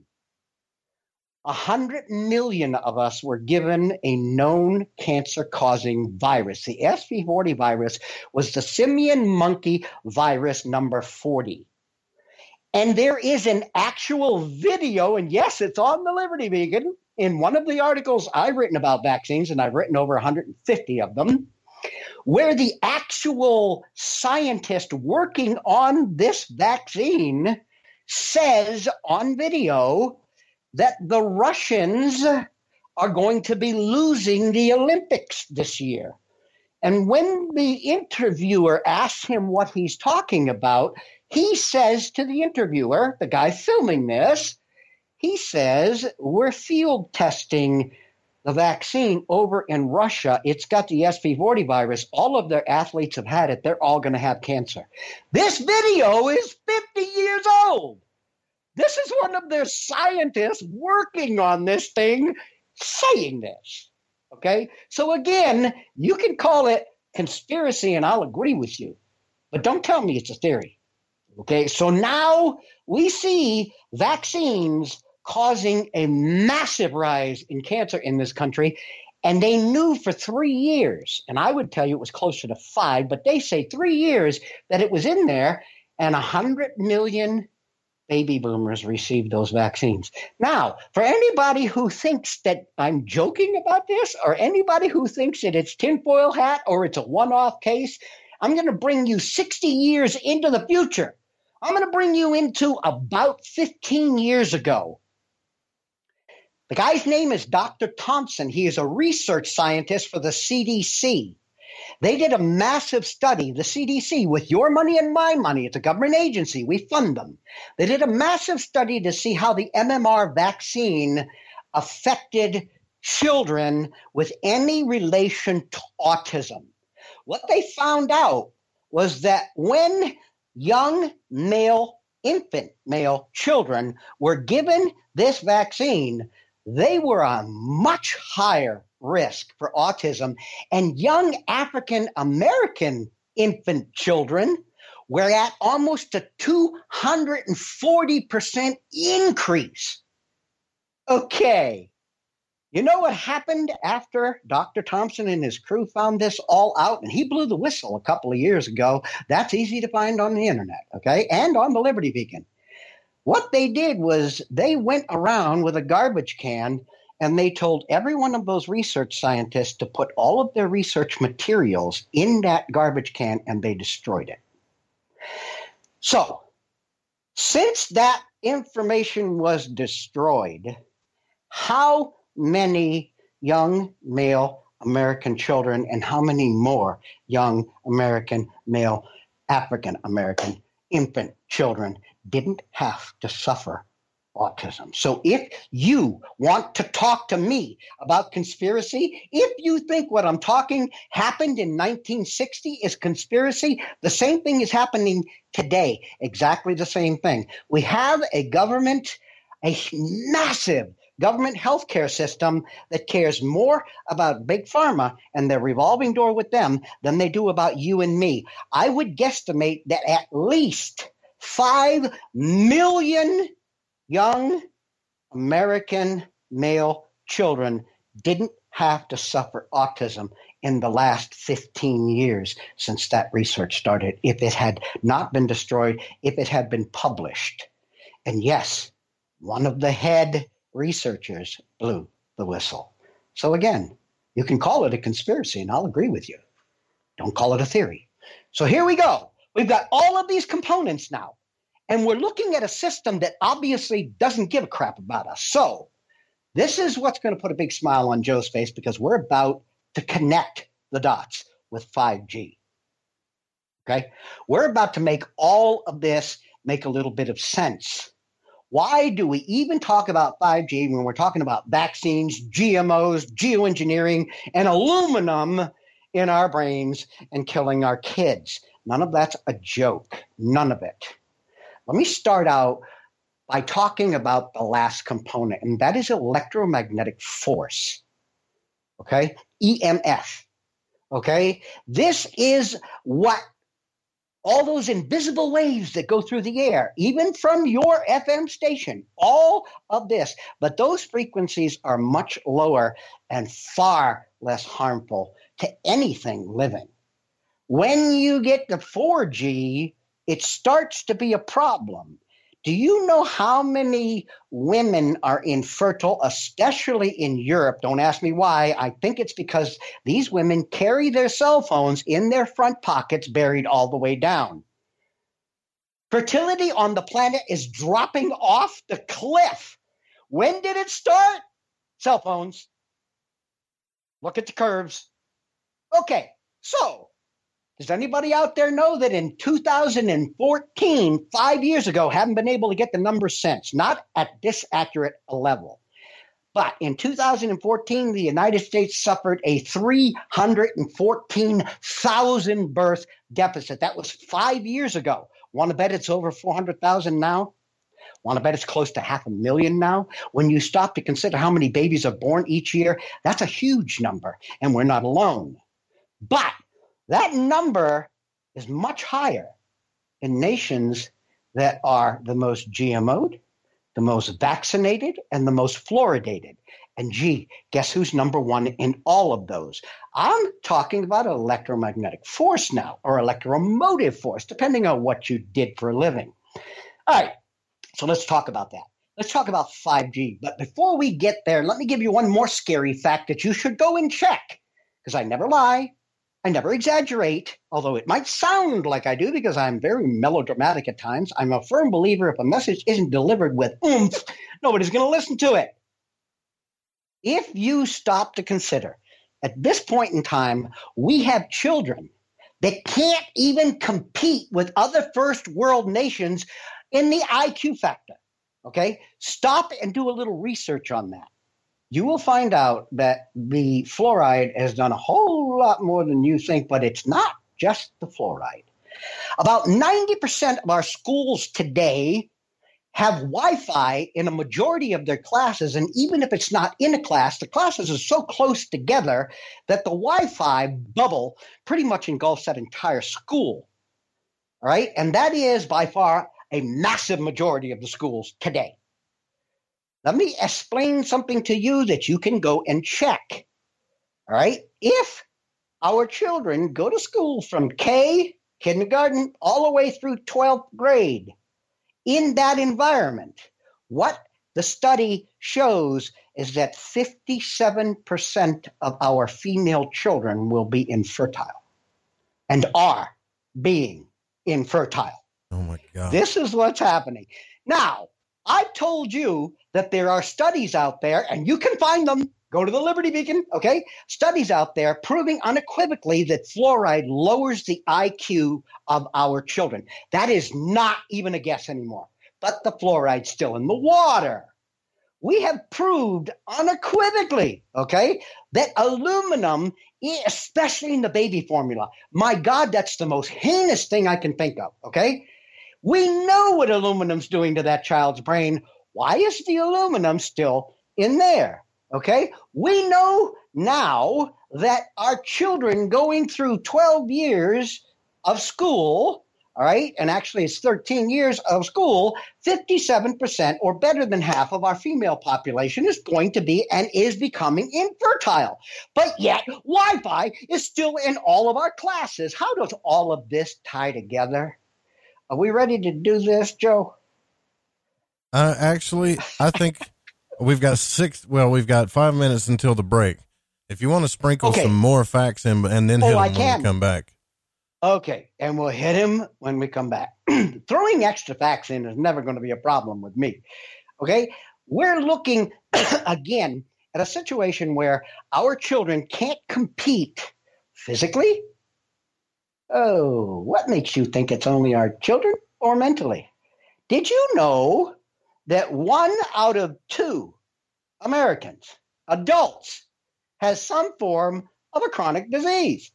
100 million of us were given a known cancer-causing virus. The SV40 virus was the simian monkey virus number 40. And there is an actual video, and yes, it's on the Liberty Beacon, in one of the articles I've written about vaccines, and I've written over 150 of them, where the actual scientist working on this vaccine says on video that the Russians are going to be losing the Olympics this year. And when the interviewer asks him what he's talking about, he says to the interviewer, the guy filming this, he says, we're field testing the vaccine over in Russia. It's got the SV40 virus. All of their athletes have had it. They're all going to have cancer. This video is 50 years old. This is one of their scientists working on this thing saying this, okay? So again, you can call it conspiracy and I'll agree with you, but don't tell me it's a theory, okay? So now we see vaccines causing a massive rise in cancer in this country, and they knew for 3 years, and I would tell you it was closer to 5, but they say 3 years that it was in there, and 100 million baby boomers received those vaccines. Now, for anybody who thinks that I'm joking about this, or anybody who thinks that it's tinfoil hat or it's a one-off case, I'm going to bring you 60 years into the future. I'm going to bring you into about 15 years ago. The guy's name is Dr. Thompson. He is a research scientist for the CDC. They did a massive study, the CDC, with your money and my money. It's a government agency. We fund them. They did a massive study to see how the MMR vaccine affected children with any relation to autism. What they found out was that when young infant male children were given this vaccine, they were on much higher risk for autism, and young African American infant children were at almost a 240% increase. Okay, you know what happened after Dr. Thompson and his crew found this all out, and he blew the whistle a couple of years ago. That's easy to find on the internet, okay, and on the Liberty Beacon. What they did was they went around with a garbage can and they told every one of those research scientists to put all of their research materials in that garbage can, and they destroyed it. So, since that information was destroyed, how many young male American children and how many more young American male African American infant children didn't have to suffer autism? So if you want to talk to me about conspiracy, if you think what I'm talking happened in 1960 is conspiracy, the same thing is happening today. Exactly the same thing. We have a massive government healthcare system that cares more about Big Pharma and their revolving door with them than they do about you and me. I would guesstimate that at least 5 million young American male children didn't have to suffer autism in the last 15 years since that research started, if it had not been destroyed, if it had been published. And yes, one of the head researchers blew the whistle. So again, you can call it a conspiracy, and I'll agree with you. Don't call it a theory. So here we go. We've got all of these components now, and we're looking at a system that obviously doesn't give a crap about us. So this is what's going to put a big smile on Joe's face, because we're about to connect the dots with 5G. Okay? We're about to make all of this make a little bit of sense. Why do we even talk about 5G when we're talking about vaccines, GMOs, geoengineering, and aluminum in our brains and killing our kids? None of that's a joke. None of it. Let me start out by talking about the last component, and that is electromagnetic force. Okay? EMF. Okay? This is what all those invisible waves that go through the air, even from your FM station, all of this. But those frequencies are much lower and far less harmful to anything living. When you get to 4G, it starts to be a problem. Do you know how many women are infertile, especially in Europe? Don't ask me why. I think it's because these women carry their cell phones in their front pockets, buried all the way down. Fertility on the planet is dropping off the cliff. When did it start? Cell phones. Look at the curves. Okay, so does anybody out there know that in 2014, 5 years ago, haven't been able to get the numbers since, not at this accurate a level. But in 2014, the United States suffered a 314,000 birth deficit. That was 5 years ago. Want to bet it's over 400,000 now? Want to bet it's close to 500,000 now? When you stop to consider how many babies are born each year, that's a huge number, and we're not alone. But that number is much higher in nations that are the most GMO'd, the most vaccinated, and the most fluoridated. And gee, guess who's number one in all of those? I'm talking about electromagnetic force now, or electromotive force, depending on what you did for a living. All right, so let's talk about that. Let's talk about 5G. But before we get there, let me give you one more scary fact that you should go and check, because I never lie. I never exaggerate, although it might sound like I do because I'm very melodramatic at times. I'm a firm believer if a message isn't delivered with oomph, nobody's going to listen to it. If you stop to consider, at this point in time, we have children that can't even compete with other first world nations in the IQ factor, okay? Stop and do a little research on that. You will find out that the fluoride has done a whole lot more than you think, but it's not just the fluoride. About 90% of our schools today have Wi-Fi in a majority of their classes, and even if it's not in a class, the classes are so close together that the Wi-Fi bubble pretty much engulfs that entire school. All right? And that is by far a massive majority of the schools today. Let me explain something to you that you can go and check. All right? If our children go to school from kindergarten, all the way through 12th grade, in that environment, what the study shows is that 57% of our female children will be infertile and are being infertile. Oh, my God. This is what's happening. Now, I've told you that there are studies out there, and you can find them. Go to the Liberty Beacon, okay? Studies out there proving unequivocally that fluoride lowers the IQ of our children. That is not even a guess anymore. But the fluoride's still in the water. We have proved unequivocally, okay, that aluminum, especially in the baby formula, my God, that's the most heinous thing I can think of, okay? We know what aluminum's doing to that child's brain. Why is the aluminum still in there? Okay? We know now that our children going through 12 years of school all right, and actually it's 13 years of school, 57% or better than half of our female population is going to be and is becoming infertile. But yet Wi-Fi is still in all of our classes. How does all of this tie together? Are we ready to do this, Joe? Actually, I think we've got 5 minutes until the break. If you want to sprinkle some more facts in and then hit them when we come back. Okay, and we'll hit him when we come back. Throwing extra facts in is never going to be a problem with me. Okay, we're looking again at a situation where our children can't compete physically. Oh, what makes you think it's only our children or mentally? Did you know that 1 out of 2 Americans, adults, has some form of a chronic disease?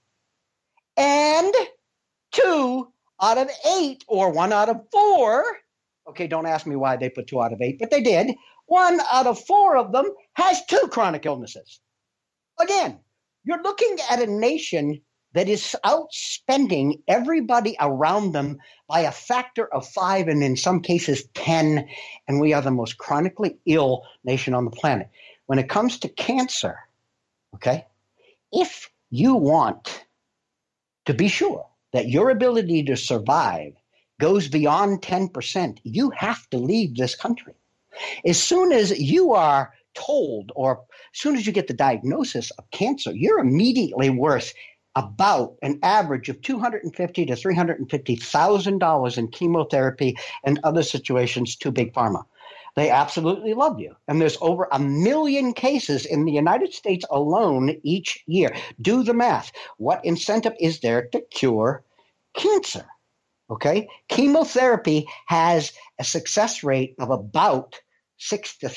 And 2 out of 8, or 1 out of 4, okay, don't ask me why they put 2 out of 8, but they did. 1 out of 4 of them has 2 chronic illnesses. Again, you're looking at a nation that is outspending everybody around them by a factor of 5 and in some cases 10, and we are the most chronically ill nation on the planet. When it comes to cancer, okay, if you want to be sure that your ability to survive goes beyond 10%, you have to leave this country. As soon as you are told, or as soon as you get the diagnosis of cancer, you're immediately worth about an average of $250,000 to $350,000 in chemotherapy and other situations to Big Pharma. They absolutely love you. And there's over 1 million cases in the United States alone each year. Do the math. What incentive is there to cure cancer? Okay? Chemotherapy has a success rate of about 6 to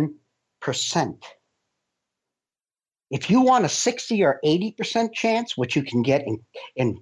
7%. If you want a 60 or 80% chance, which you can get in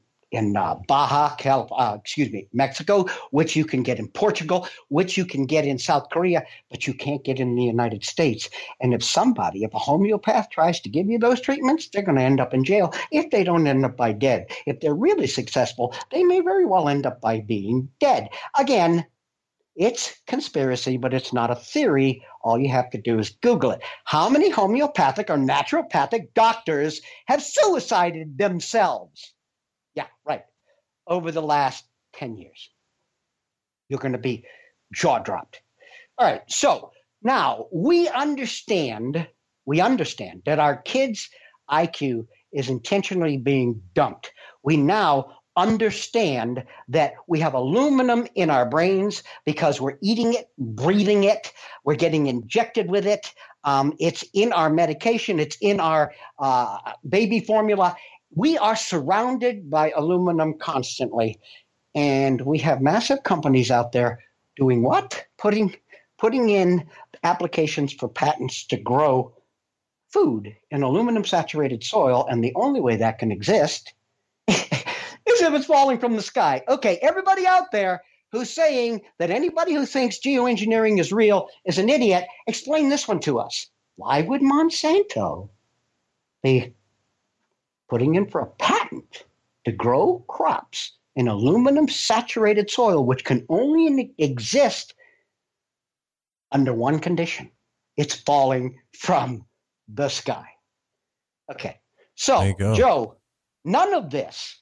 Mexico, which you can get in Portugal, which you can get in South Korea, but you can't get in the United States. And if a homeopath tries to give you those treatments, they're going to end up in jail if they don't end up by dead. If they're really successful, they may very well end up by being dead. Again, it's conspiracy, but it's not a theory. All you have to do is Google it. How many homeopathic or naturopathic doctors have suicided themselves? Yeah, right. Over the last 10 years. You're going to be jaw-dropped. All right, so now we understand that our kids' IQ is intentionally being dumped. We now understand that we have aluminum in our brains because we're eating it, breathing it, we're getting injected with it. It's in our medication. It's in our baby formula. We are surrounded by aluminum constantly, and we have massive companies out there doing what? Putting in applications for patents to grow food in aluminum-saturated soil, and the only way that can exist is if it's falling from the sky. Okay, everybody out there who's saying that anybody who thinks geoengineering is real is an idiot, explain this one to us. Why would Monsanto be putting in for a patent to grow crops in aluminum-saturated soil, which can only exist under one condition? It's falling from the sky. Okay, so Joe, none of this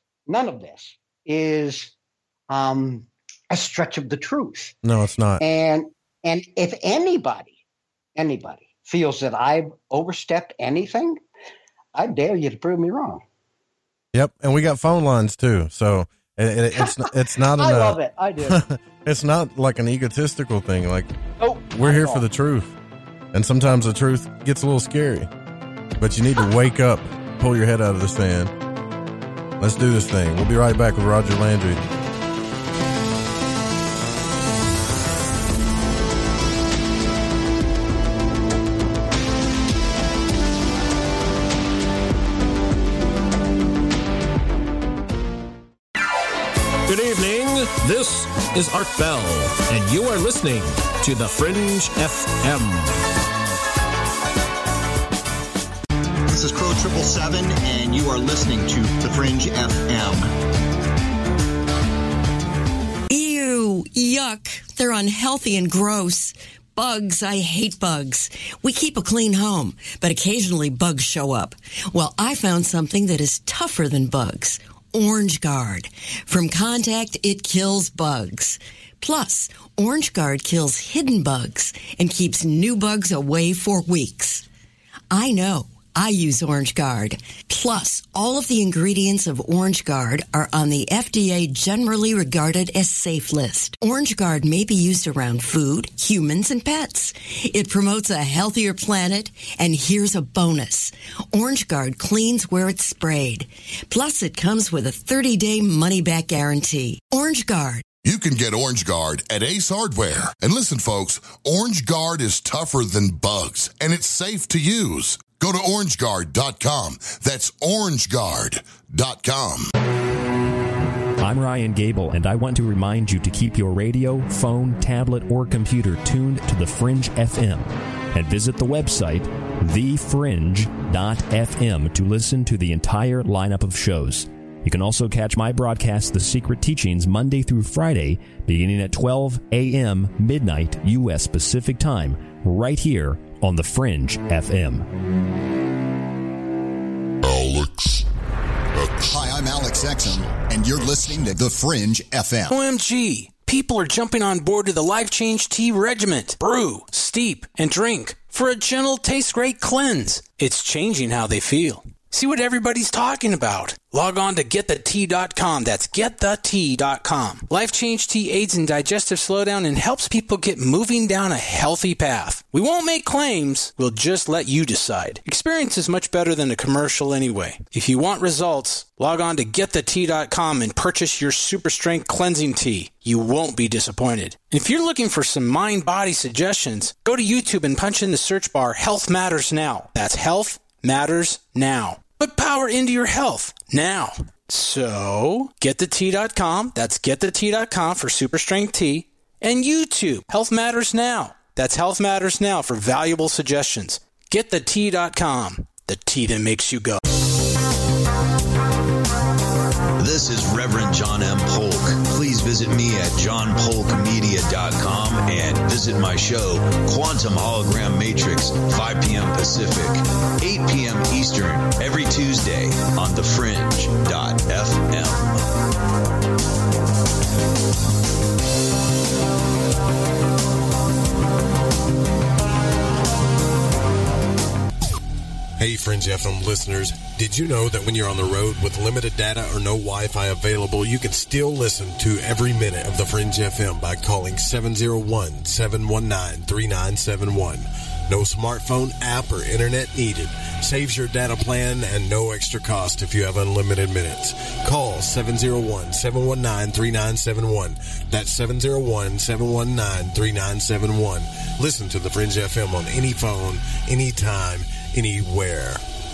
is a stretch of the truth. No, it's not. And if anybody feels that I've overstepped anything, I dare you to prove me wrong. Yep, and we got phone lines too, so it's not. I love it. I do. It's not like an egotistical thing. Like, we're here for the truth, and sometimes the truth gets a little scary. But you need to wake up, pull your head out of the sand. Let's do this thing. We'll be right back with Roger Landry. Good evening. This is Art Bell, and you are listening to The Fringe FM. This is Crow 777, and you are listening to The Fringe FM. Ew, yuck. They're unhealthy and gross. Bugs, I hate bugs. We keep a clean home, but occasionally bugs show up. Well, I found something that is tougher than bugs. Orange Guard. From contact, it kills bugs. Plus, Orange Guard kills hidden bugs and keeps new bugs away for weeks. I know. I use Orange Guard. Plus, all of the ingredients of Orange Guard are on the FDA generally regarded as safe list. Orange Guard may be used around food, humans, and pets. It promotes a healthier planet, and here's a bonus. Orange Guard cleans where it's sprayed. Plus, it comes with a 30-day money-back guarantee. Orange Guard. You can get Orange Guard at Ace Hardware. And listen, folks, Orange Guard is tougher than bugs, and it's safe to use. Go to orangeguard.com. That's orangeguard.com. I'm Ryan Gable, and I want to remind you to keep your radio, phone, tablet, or computer tuned to The Fringe FM. And visit the website, thefringe.fm, to listen to the entire lineup of shows. You can also catch my broadcast, The Secret Teachings, Monday through Friday, beginning at 12 a.m. midnight U.S. Pacific Time, right here on The Fringe FM. Alex. Hi, I'm Alex Exum, and you're listening to The Fringe FM. OMG! People are jumping on board to the Life Change Tea Regiment. Brew, steep, and drink for a gentle, taste-great cleanse. It's changing how they feel. See what everybody's talking about. Log on to getthetea.com. That's getthetea.com. Life Change Tea aids in digestive slowdown and helps people get moving down a healthy path. We won't make claims. We'll just let you decide. Experience is much better than a commercial anyway. If you want results, log on to getthetea.com and purchase your super strength cleansing tea. You won't be disappointed. If you're looking for some mind-body suggestions, go to YouTube and punch in the search bar Health Matters Now. That's Health Matters Now. Put power into your health now. So, getthetea.com. That's getthetea.com for super strength tea. And YouTube, Health Matters Now. That's Health Matters Now for valuable suggestions. Getthetea.com. The tea that makes you go. This is Reverend John M. Polk. Please visit me at johnpolkmedia.com and visit my show, Quantum Hologram Matrix, 5 p.m. Pacific, 8 p.m. Eastern, every Tuesday on thefringe.fm. Hey, Fringe FM listeners, did you know that when you're on the road with limited data or no Wi-Fi available, you can still listen to every minute of the Fringe FM by calling 701-719-3971. No smartphone app or internet needed. Saves your data plan and no extra cost if you have unlimited minutes. Call 701-719-3971. That's 701-719-3971. Listen to the Fringe FM on any phone, anytime, anywhere.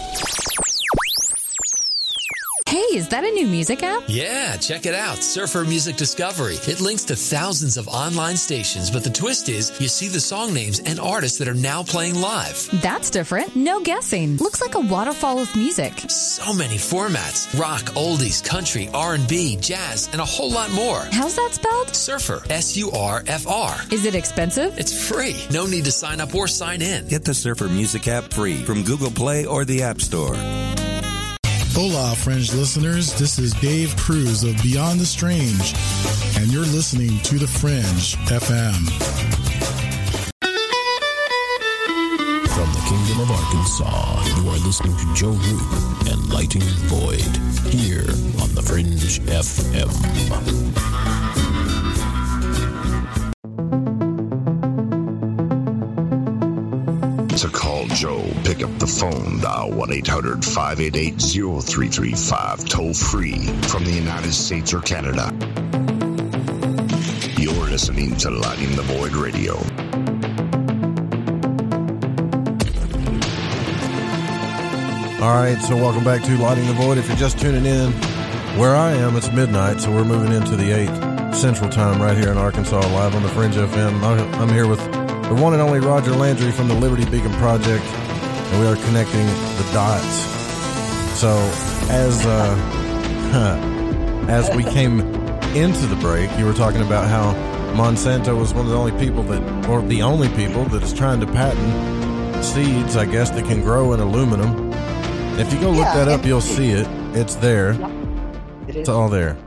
Hey, is that a new music app? Yeah, check it out. Surfer Music Discovery. It links to thousands of online stations, but the twist is you see the song names and artists that are now playing live. That's different. No guessing. Looks like a waterfall of music. So many formats. Rock, oldies, country, R&B, jazz, and a whole lot more. How's that spelled? Surfer. S-U-R-F-R. Is it expensive? It's free. No need to sign up or sign in. Get the Surfer Music app free from Google Play or the App Store. Hola, Fringe listeners. This is Dave Cruz of Beyond the Strange, and you're listening to The Fringe FM. From the Kingdom of Arkansas, you are listening to Joe Roop and Lighting the Void, here on The Fringe FM. To call Joe, pick up the phone, dial 1-800-588-0335, toll free from the United States or Canada. You're listening to Lighting the Void Radio. All right, so welcome back to Lighting the Void. If you're just tuning in, where I am, it's midnight, so we're moving into the 8 Central Time right here in Arkansas, live on the Fringe FM. I'm here with the one and only Roger Landry from the Liberty Beacon Project, and we are connecting the dots. So, as we came into the break, you were talking about how Monsanto was one of the only people the only people that is trying to patent seeds, I guess, that can grow in aluminum. If you go look that up, you'll see it. It's there. It's all there.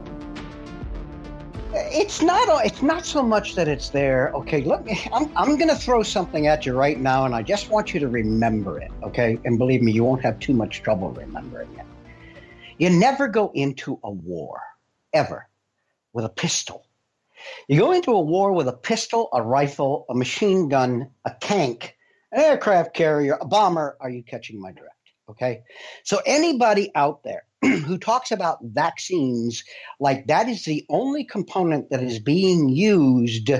It's not so much that it's there. Okay, I'm going to throw something at you right now, and I just want you to remember it, okay? And believe me, you won't have too much trouble remembering it. You never go into a war, ever, with a pistol. You go into a war with a pistol, a rifle, a machine gun, a tank, an aircraft carrier, a bomber. Are you catching my drift? Okay? So anybody out there who talks about vaccines like that is the only component that is being used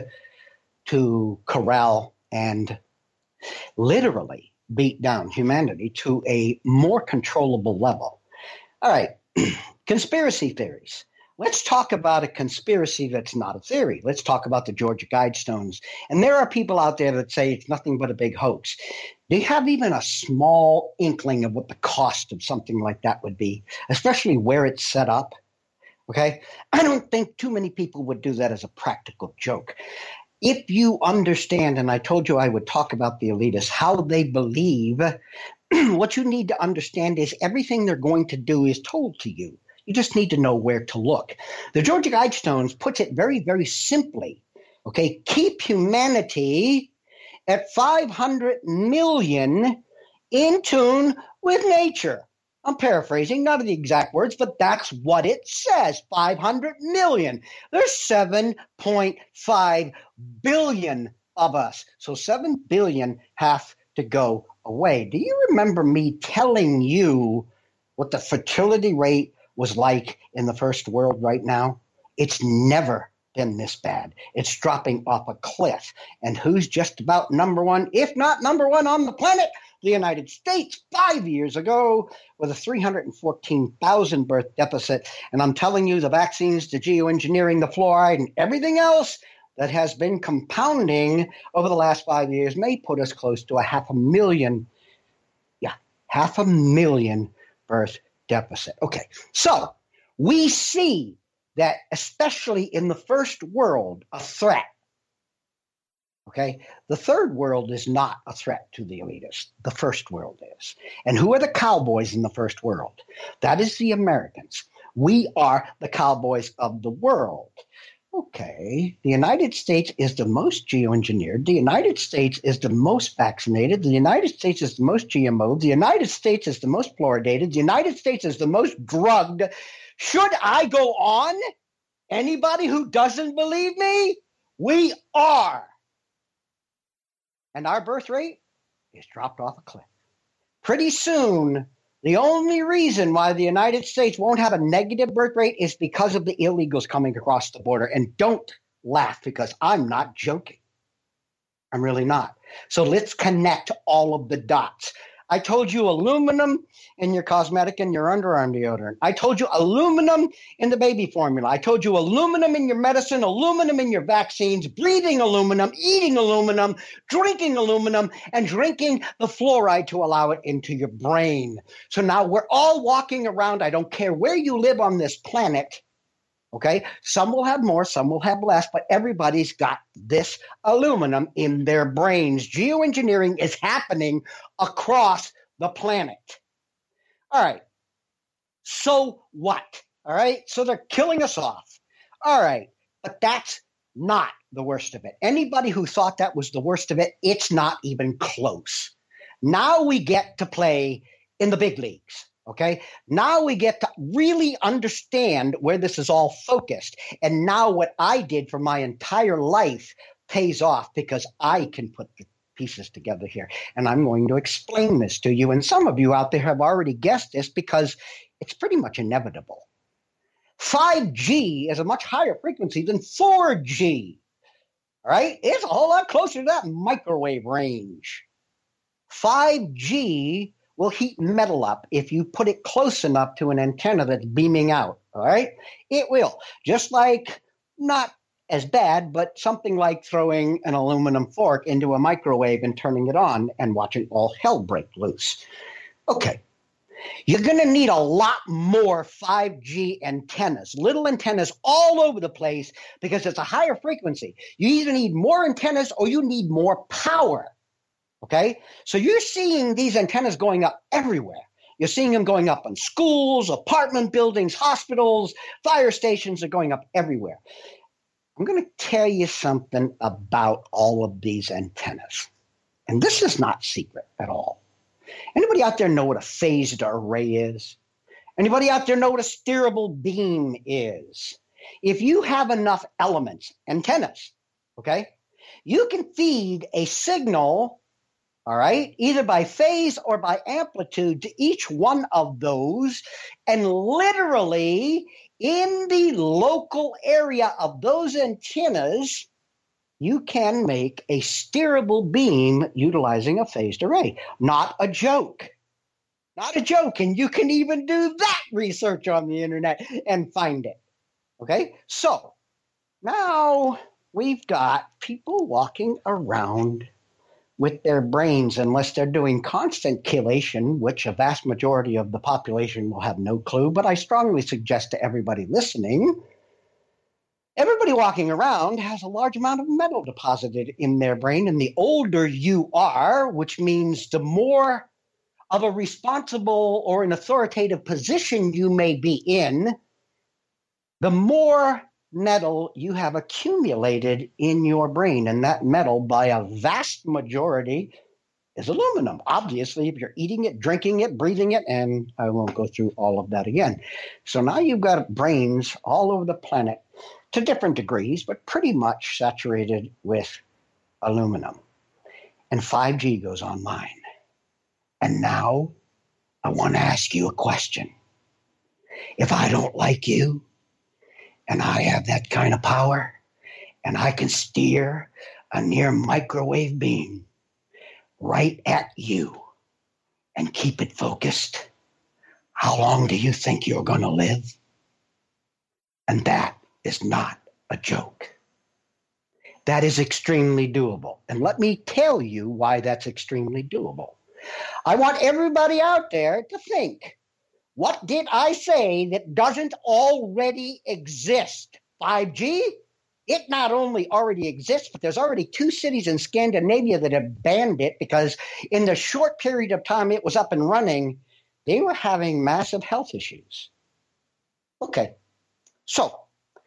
to corral and literally beat down humanity to a more controllable level. All right, conspiracy theories. Let's talk about a conspiracy that's not a theory. Let's talk about the Georgia Guidestones. And there are people out there that say it's nothing but a big hoax. Do you have even a small inkling of what the cost of something like that would be, especially where it's set up? Okay? I don't think too many people would do that as a practical joke. If you understand, and I told you I would talk about the elitists, how they believe, what you need to understand is everything they're going to do is told to you. You just need to know where to look. The Georgia Guidestones puts it very, very simply. Okay, keep humanity at 500 million in tune with nature. I'm paraphrasing, not the exact words, but that's what it says, 500 million. There's 7.5 billion of us. So 7 billion have to go away. Do you remember me telling you what the fertility rate was like in the first world right now? It's never been this bad. It's dropping off a cliff. And who's just about number one, if not number one on the planet? The United States 5 years ago with a 314,000 birth deficit. And I'm telling you, the vaccines, the geoengineering, the fluoride, and everything else that has been compounding over the last 5 years may put us close to 500,000. Yeah, 500,000 birth deficit. Okay, so we see that especially in the first world, a threat. Okay, the third world is not a threat to the elitists. The first world is. And who are the cowboys in the first world? That is the Americans. We are the cowboys of the world. Okay, the United States is the most geoengineered. The United States is the most vaccinated. The United States is the most GMO. The United States is the most fluoridated. The United States is the most drugged. Should I go on? Anybody who doesn't believe me? We are. And our birth rate is dropped off a cliff. Pretty soon, the only reason why the United States won't have a negative birth rate is because of the illegals coming across the border. And don't laugh, because I'm not joking. I'm really not. So let's connect all of the dots. I told you aluminum in your cosmetic and your underarm deodorant. I told you aluminum in the baby formula. I told you aluminum in your medicine, aluminum in your vaccines, breathing aluminum, eating aluminum, drinking aluminum, and drinking the fluoride to allow it into your brain. So now we're all walking around. I don't care where you live on this planet. Okay, some will have more, some will have less, but everybody's got this aluminum in their brains. Geoengineering is happening across the planet. All right, so what? All right, so they're killing us off. All right, but that's not the worst of it. Anybody who thought that was the worst of it, it's not even close. Now we get to play in the big leagues. Okay, now we get to really understand where this is all focused. And now what I did for my entire life pays off, because I can put the pieces together here. And I'm going to explain this to you. And some of you out there have already guessed this, because it's pretty much inevitable. 5G is a much higher frequency than 4G. All right, it's a whole lot closer to that microwave range. 5G will heat metal up if you put it close enough to an antenna that's beaming out, all right? It will. Just like, not as bad, but something like throwing an aluminum fork into a microwave and turning it on and watching all hell break loose. Okay, You're going to need a lot more 5G antennas, little antennas all over the place, because it's a higher frequency. You either need more antennas or you need more power. Okay? So you're seeing these antennas going up everywhere. You're seeing them going up on schools, apartment buildings, hospitals, fire stations are going up everywhere. I'm going to tell you something about all of these antennas. And this is not secret at all. Anybody out there know what a phased array is? Anybody out there know what a steerable beam is? If you have enough elements, antennas, okay, you can feed a signal, all right, either by phase or by amplitude to each one of those, and literally in the local area of those antennas, you can make a steerable beam utilizing a phased array. Not a joke. Not a joke. And you can even do that research on the internet and find it. Okay? So now we've got people walking around with their brains, unless they're doing constant chelation, which a vast majority of the population will have no clue. But I strongly suggest to everybody listening, everybody walking around has a large amount of metal deposited in their brain. And the older you are, which means the more of a responsible or an authoritative position you may be in, the more metal you have accumulated in your brain. And that metal, by a vast majority, is aluminum. Obviously, if you're eating it, drinking it, breathing it, and I won't go through all of that again. So now you've got brains all over the planet to different degrees, but pretty much saturated with aluminum. And 5G goes online. And now I want to ask you a question. If I don't like you, and I have that kind of power, and I can steer a near microwave beam right at you and keep it focused, how long do you think you're going to live? And that is not a joke. That is extremely doable. And let me tell you why that's extremely doable. I want everybody out there to think, what did I say that doesn't already exist? 5G? It not only already exists, but there's already 2 cities in Scandinavia that have banned it because in the short period of time it was up and running, they were having massive health issues. Okay, so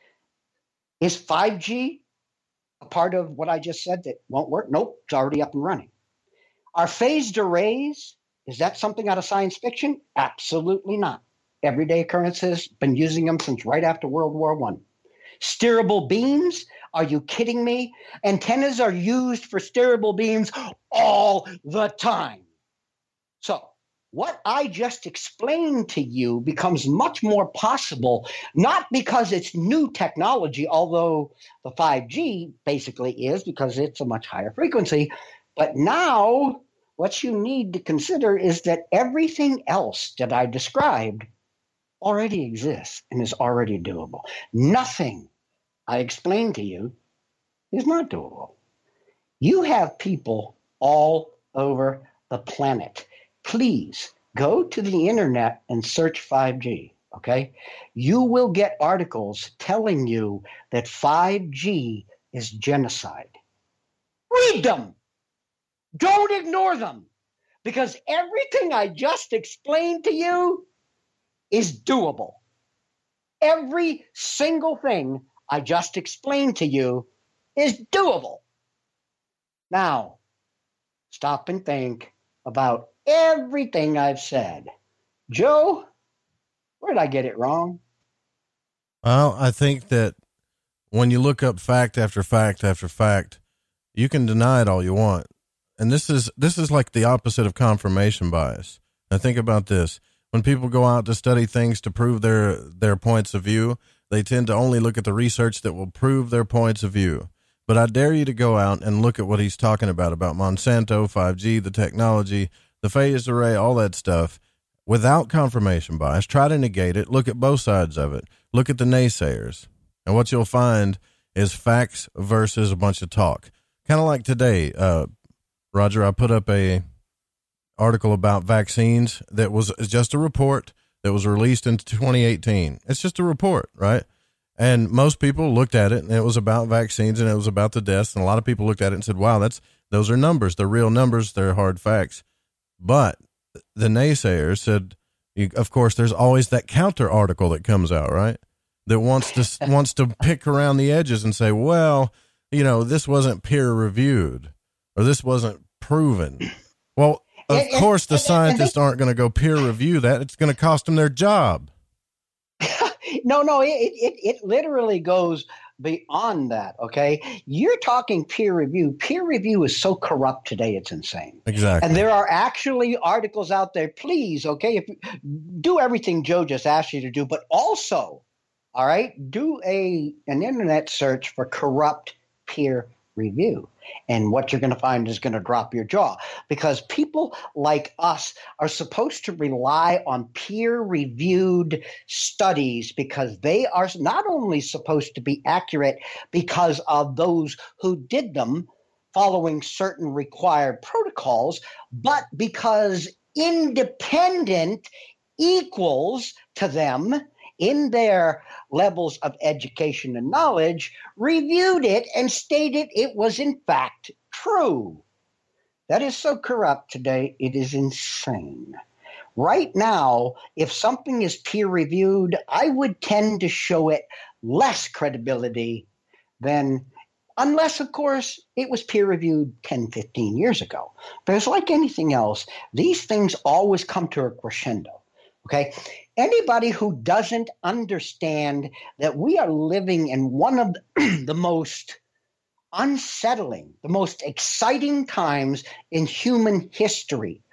is 5G a part of what I just said that won't work? Nope, it's already up and running. Are phased arrays, is that something out of science fiction? Absolutely not. Everyday occurrences, been using them since right after World War I. Steerable beams? Are you kidding me? Antennas are used for steerable beams all the time. So what I just explained to you becomes much more possible, not because it's new technology, although the 5G basically is because it's a much higher frequency, but now what you need to consider is that everything else that I described already exists and is already doable. Nothing I explained to you is not doable. You have people all over the planet. Please go to the internet and search 5G, okay? You will get articles telling you that 5G is genocide. Read them. Don't ignore them, because everything I just explained to you is doable. Every single thing I just explained to you is doable. Now, stop and think about everything I've said. Joe, where did I get it wrong? Well, I think that when you look up fact after fact after fact, you can deny it all you want. And this is like the opposite of confirmation bias. Now think about this. When people go out to study things to prove their points of view, they tend to only look at the research that will prove their points of view. But I dare you to go out and look at what he's talking about Monsanto, 5G, the technology, the phased array, all that stuff, without confirmation bias. Try to negate it. Look at both sides of it. Look at the naysayers. And what you'll find is facts versus a bunch of talk. Kind of like today, Roger, I put up a article about vaccines that was just a report that was released in 2018. It's just a report, right? And most people looked at it, and it was about vaccines, and it was about the deaths. And a lot of people looked at it and said, wow, those are numbers. They're real numbers. They're hard facts. But the naysayers said, of course, there's always that counter article that comes out, right? That wants to pick around the edges and say, well, this wasn't peer reviewed or this wasn't proven. Well, of course, the scientists aren't going to go peer review that. It's going to cost them their job. No, it literally goes beyond that. Okay. You're talking peer review. Peer review is so corrupt today. It's insane. Exactly. And there are actually articles out there. Please. Okay. If do everything Joe just asked you to do, but also, all right, do an internet search for corrupt peer review. And what you're going to find is going to drop your jaw, because people like us are supposed to rely on peer-reviewed studies because they are not only supposed to be accurate because of those who did them following certain required protocols, but because independent equals to them in their levels of education and knowledge, reviewed it and stated it was in fact true. That is so corrupt today, it is insane. Right now, if something is peer-reviewed, I would tend to show it less credibility than, unless, of course, it was peer-reviewed 10, 15 years ago. But it's like anything else, these things always come to a crescendo. Okay, anybody who doesn't understand that we are living in one of the most unsettling, the most exciting times in human history.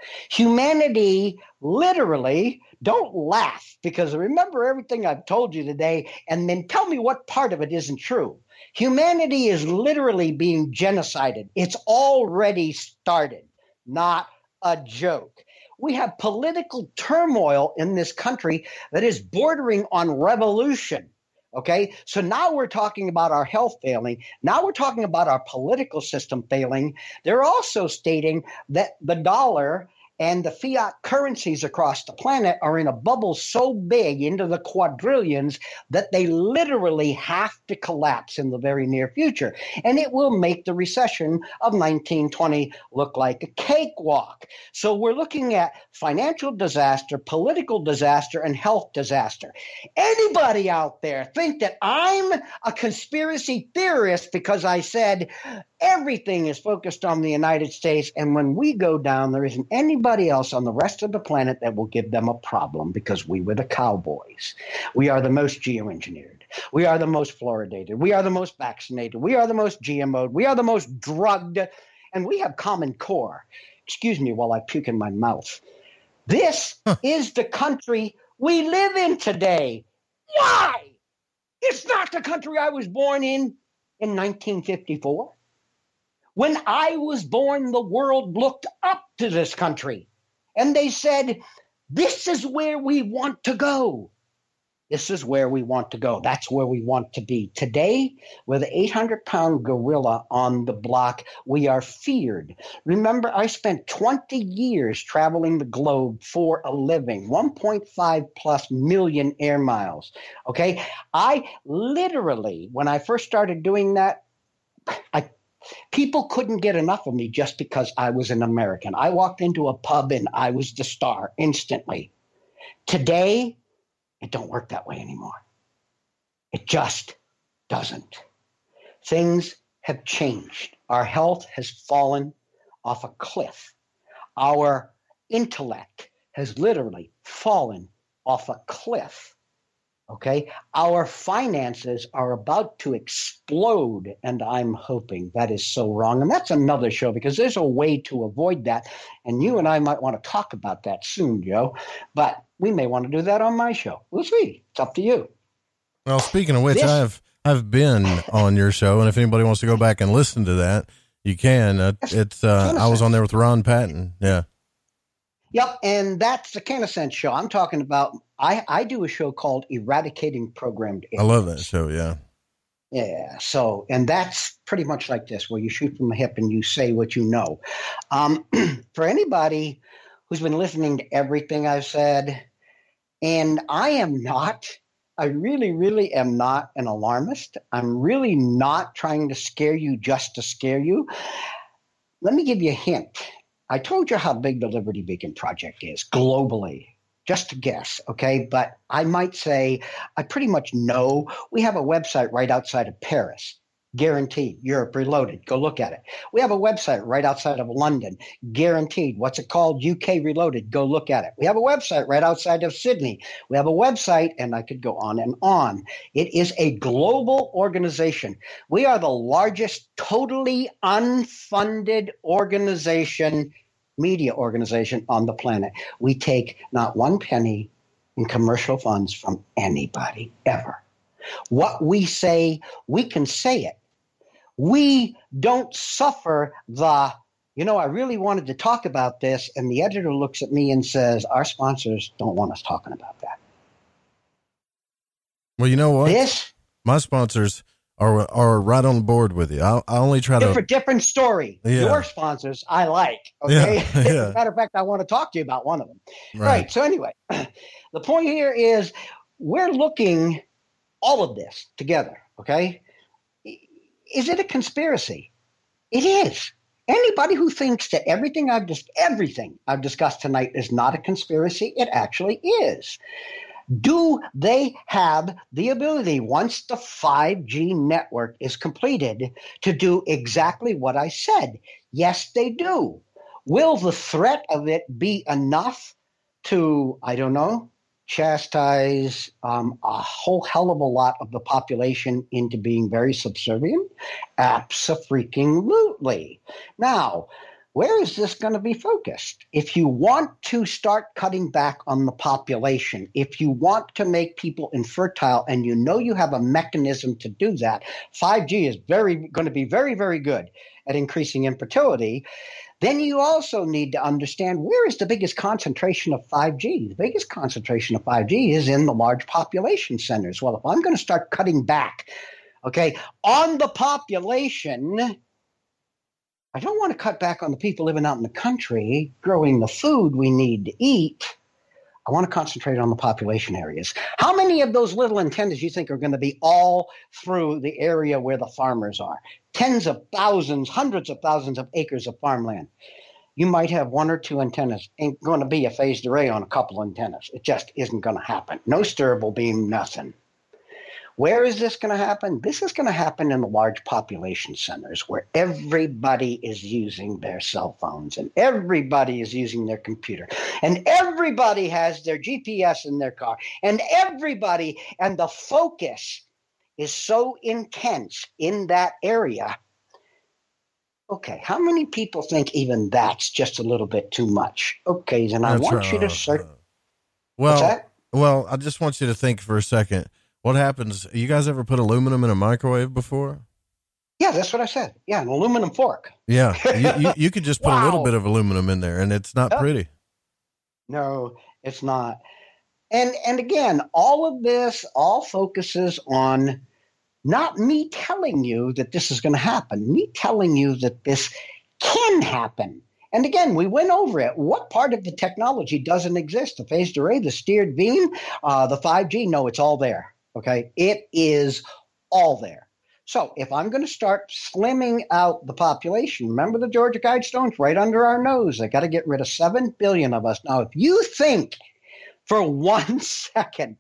Humanity literally, don't laugh, because remember everything I've told you today and then tell me what part of it isn't true. Humanity is literally being genocided. It's already started, not a joke. We have political turmoil in this country that is bordering on revolution. Okay, so now we're talking about our health failing. Now we're talking about our political system failing. They're also stating that the dollar and the fiat currencies across the planet are in a bubble so big into the quadrillions that they literally have to collapse in the very near future. And it will make the recession of 1920 look like a cakewalk. So we're looking at financial disaster, political disaster, and health disaster. Anybody out there think that I'm a conspiracy theorist because I said everything is focused on the United States, and when we go down, there isn't anybody else on the rest of the planet that will give them a problem, because we were the cowboys. We are the most geoengineered. We are the most fluoridated. We are the most vaccinated. We are the most GMO'd. We are the most drugged, and we have Common Core. Excuse me while I puke in my mouth. This is the country we live in today. Why? It's not the country I was born in 1954. When I was born, the world looked up to this country, and they said, this is where we want to go. This is where we want to go. That's where we want to be. Today, we're the 800-pound gorilla on the block. We are feared. Remember, I spent 20 years traveling the globe for a living, 1.5 plus million air miles. Okay? I literally, when I first started doing that, people couldn't get enough of me just because I was an American. I walked into a pub and I was the star instantly. Today, it don't work that way anymore. It just doesn't. Things have changed. Our health has fallen off a cliff. Our intellect has literally fallen off a cliff. Okay, our finances are about to explode, and I'm hoping that is so wrong. And that's another show, because there's a way to avoid that. And you and I might want to talk about that soon, Joe. But we may want to do that on my show. We'll see. It's up to you. Well, speaking of which, I've been on your show, and if anybody wants to go back and listen to that, you can. I was on there with Ron Patton. Yeah. Yep, and that's the CannaSense show. I'm talking about, I do a show called Eradicating Programmed Ignorance. I love that show, yeah. Yeah, so, and that's pretty much like this, where you shoot from the hip and you say what you know. For anybody who's been listening to everything I've said. And I really, really am not an alarmist. I'm really not trying to scare you just to scare you. Let me give you a hint. I told you how big the Liberty Beacon Project is globally. Just a guess, okay? But I might say I pretty much know. We have a website right outside of Paris. Guaranteed. Europe Reloaded. Go look at it. We have a website right outside of London. Guaranteed. What's it called? UK Reloaded. Go look at it. We have a website right outside of Sydney. We have a website, and I could go on and on. It is a global organization. We are the largest totally unfunded media organization on the planet. We take not one penny in commercial funds from anybody ever. What we say, we can say it. We don't suffer I really wanted to talk about this, and the editor looks at me and says, our sponsors don't want us talking about that. Well, you know what? My sponsors are right on the board with you. I only try to... Different story. Yeah. Your sponsors, I like. Okay? Yeah. As a matter of fact, I want to talk to you about one of them. Right. So anyway, the point here is we're looking all of this together, okay? Is it a conspiracy? It is. Anybody who thinks that everything I've discussed tonight is not a conspiracy, it actually is. Do they have the ability, once the 5G network is completed, to do exactly what I said? Yes, they do. Will the threat of it be enough to, I don't know, chastise a whole hell of a lot of the population into being very subservient? Abso-freaking-lutely. Now, where is this going to be focused? If you want to start cutting back on the population, if you want to make people infertile, and you know you have a mechanism to do that, 5G is going to be very, very good at increasing infertility. Then you also need to understand, where is the biggest concentration of 5G? The biggest concentration of 5G is in the large population centers. Well, if I'm going to start cutting back, okay, on the population, I don't want to cut back on the people living out in the country, growing the food we need to eat. I want to concentrate on the population areas. How many of those little antennas you think are going to be all through the area where the farmers are? Tens of thousands, hundreds of thousands of acres of farmland. You might have one or two antennas. Ain't going to be a phased array on a couple antennas. It just isn't going to happen. No steerable beam, nothing. Where is this going to happen? This is going to happen in the large population centers where everybody is using their cell phones and everybody is using their computer and everybody has their GPS in their car and the focus is so intense in that area. Okay, how many people think even that's just a little bit too much? Okay, then I want you to search. Well, I just want you to think for a second. What happens? You guys ever put aluminum in a microwave before? Yeah, that's what I said. Yeah, an aluminum fork. Yeah, you could just put a little bit of aluminum in there, and it's not pretty. No, it's not. And again, all of this all focuses on not me telling you that this is going to happen, me telling you that this can happen. And again, we went over it. What part of the technology doesn't exist? The phased array, the steered beam, the 5G? No, it's all there. Okay, it is all there. So if I'm going to start slimming out the population, remember the Georgia Guidestones right under our nose. They got to get rid of 7 billion of us. Now, if you think for 1 second,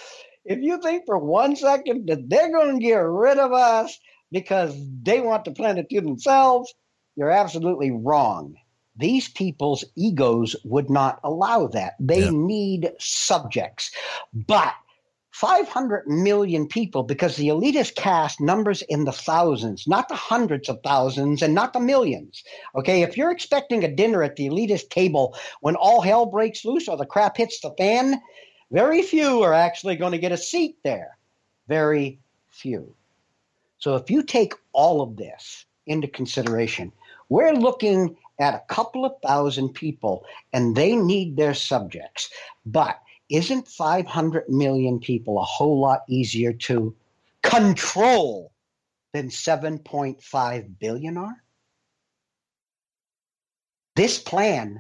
that they're going to get rid of us because they want the planet to themselves, you're absolutely wrong. These people's egos would not allow that. They need subjects. But 500 million people, because the elitist caste numbers in the thousands, not the hundreds of thousands and not the millions. Okay, if you're expecting a dinner at the elitist table when all hell breaks loose or the crap hits the fan, very few are actually going to get a seat there. Very few. So if you take all of this into consideration, we're looking at a couple of thousand people, and they need their subjects. But isn't 500 million people a whole lot easier to control than 7.5 billion are? This plan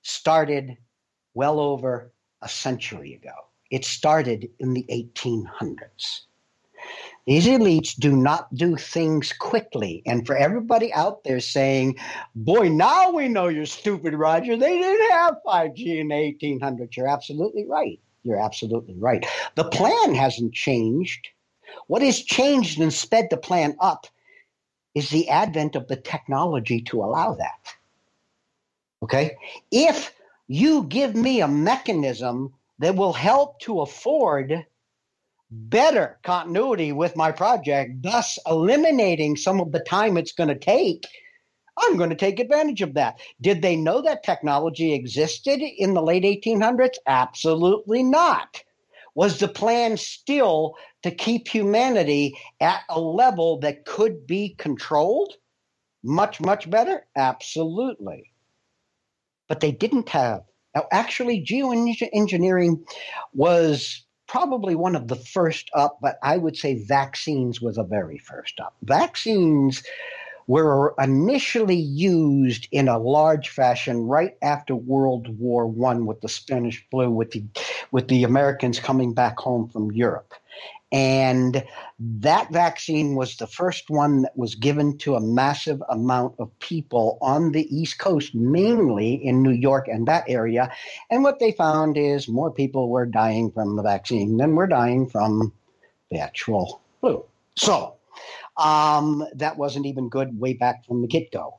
started well over a century ago. It started in the 1800s. These elites do not do things quickly. And for everybody out there saying, boy, now we know you're stupid, Roger. They didn't have 5G in the 1800s. You're absolutely right. You're absolutely right. The plan hasn't changed. What has changed and sped the plan up is the advent of the technology to allow that. Okay? If you give me a mechanism that will help to afford better continuity with my project, thus eliminating some of the time it's going to take, I'm going to take advantage of that. Did they know that technology existed in the late 1800s? Absolutely not. Was the plan still to keep humanity at a level that could be controlled? Much, much better? Absolutely. But they didn't have. Now, actually, geoengineering was probably one of the first up, but I would say vaccines were the very first up. Vaccines were initially used in a large fashion right after World War I with the Spanish flu, with the Americans coming back home from Europe. And that vaccine was the first one that was given to a massive amount of people on the East Coast, mainly in New York and that area. And what they found is more people were dying from the vaccine than were dying from the actual flu. So that wasn't even good way back from the get-go.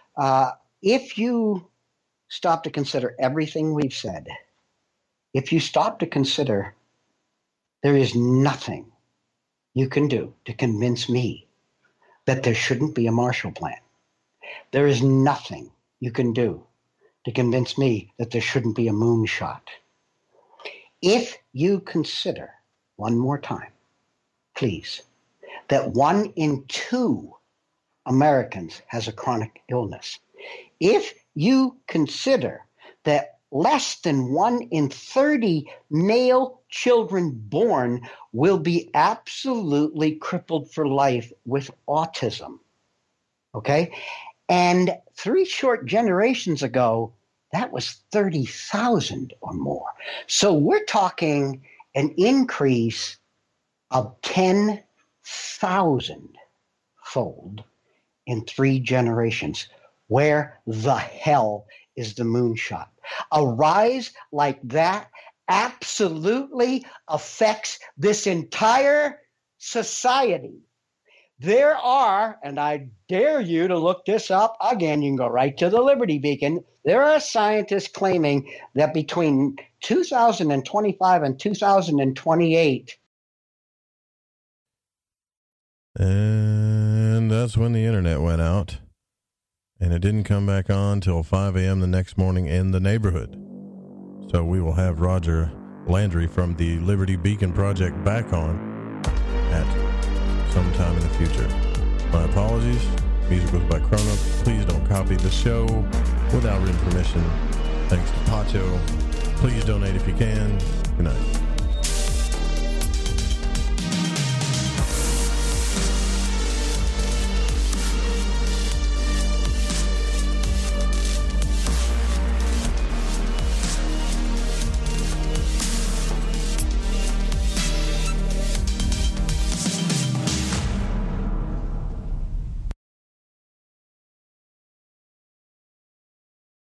If you stop to consider everything we've said, if you stop to consider there is nothing you can do to convince me that there shouldn't be a Marshall Plan. There is nothing you can do to convince me that there shouldn't be a moonshot. If you consider, one more time, please, that 1 in 2 Americans has a chronic illness. If you consider that less than 1 in 30 male children born will be absolutely crippled for life with autism. Okay? And 3 short generations ago, that was 30,000 or more. So we're talking an increase of 10,000-fold in 3 generations. Where the hell is the moonshot? A rise like that absolutely affects this entire society. There are, and I dare you to look this up, again, you can go right to the Liberty Beacon, there are scientists claiming that between 2025 and 2028. And that's when the internet went out. And it didn't come back on till 5 a.m. the next morning in the neighborhood. So we will have Roger Landry from the Liberty Beacon Project back on at some time in the future. My apologies. Music was by Chrono. Please don't copy the show without written permission. Thanks to Pacho. Please donate if you can. Good night.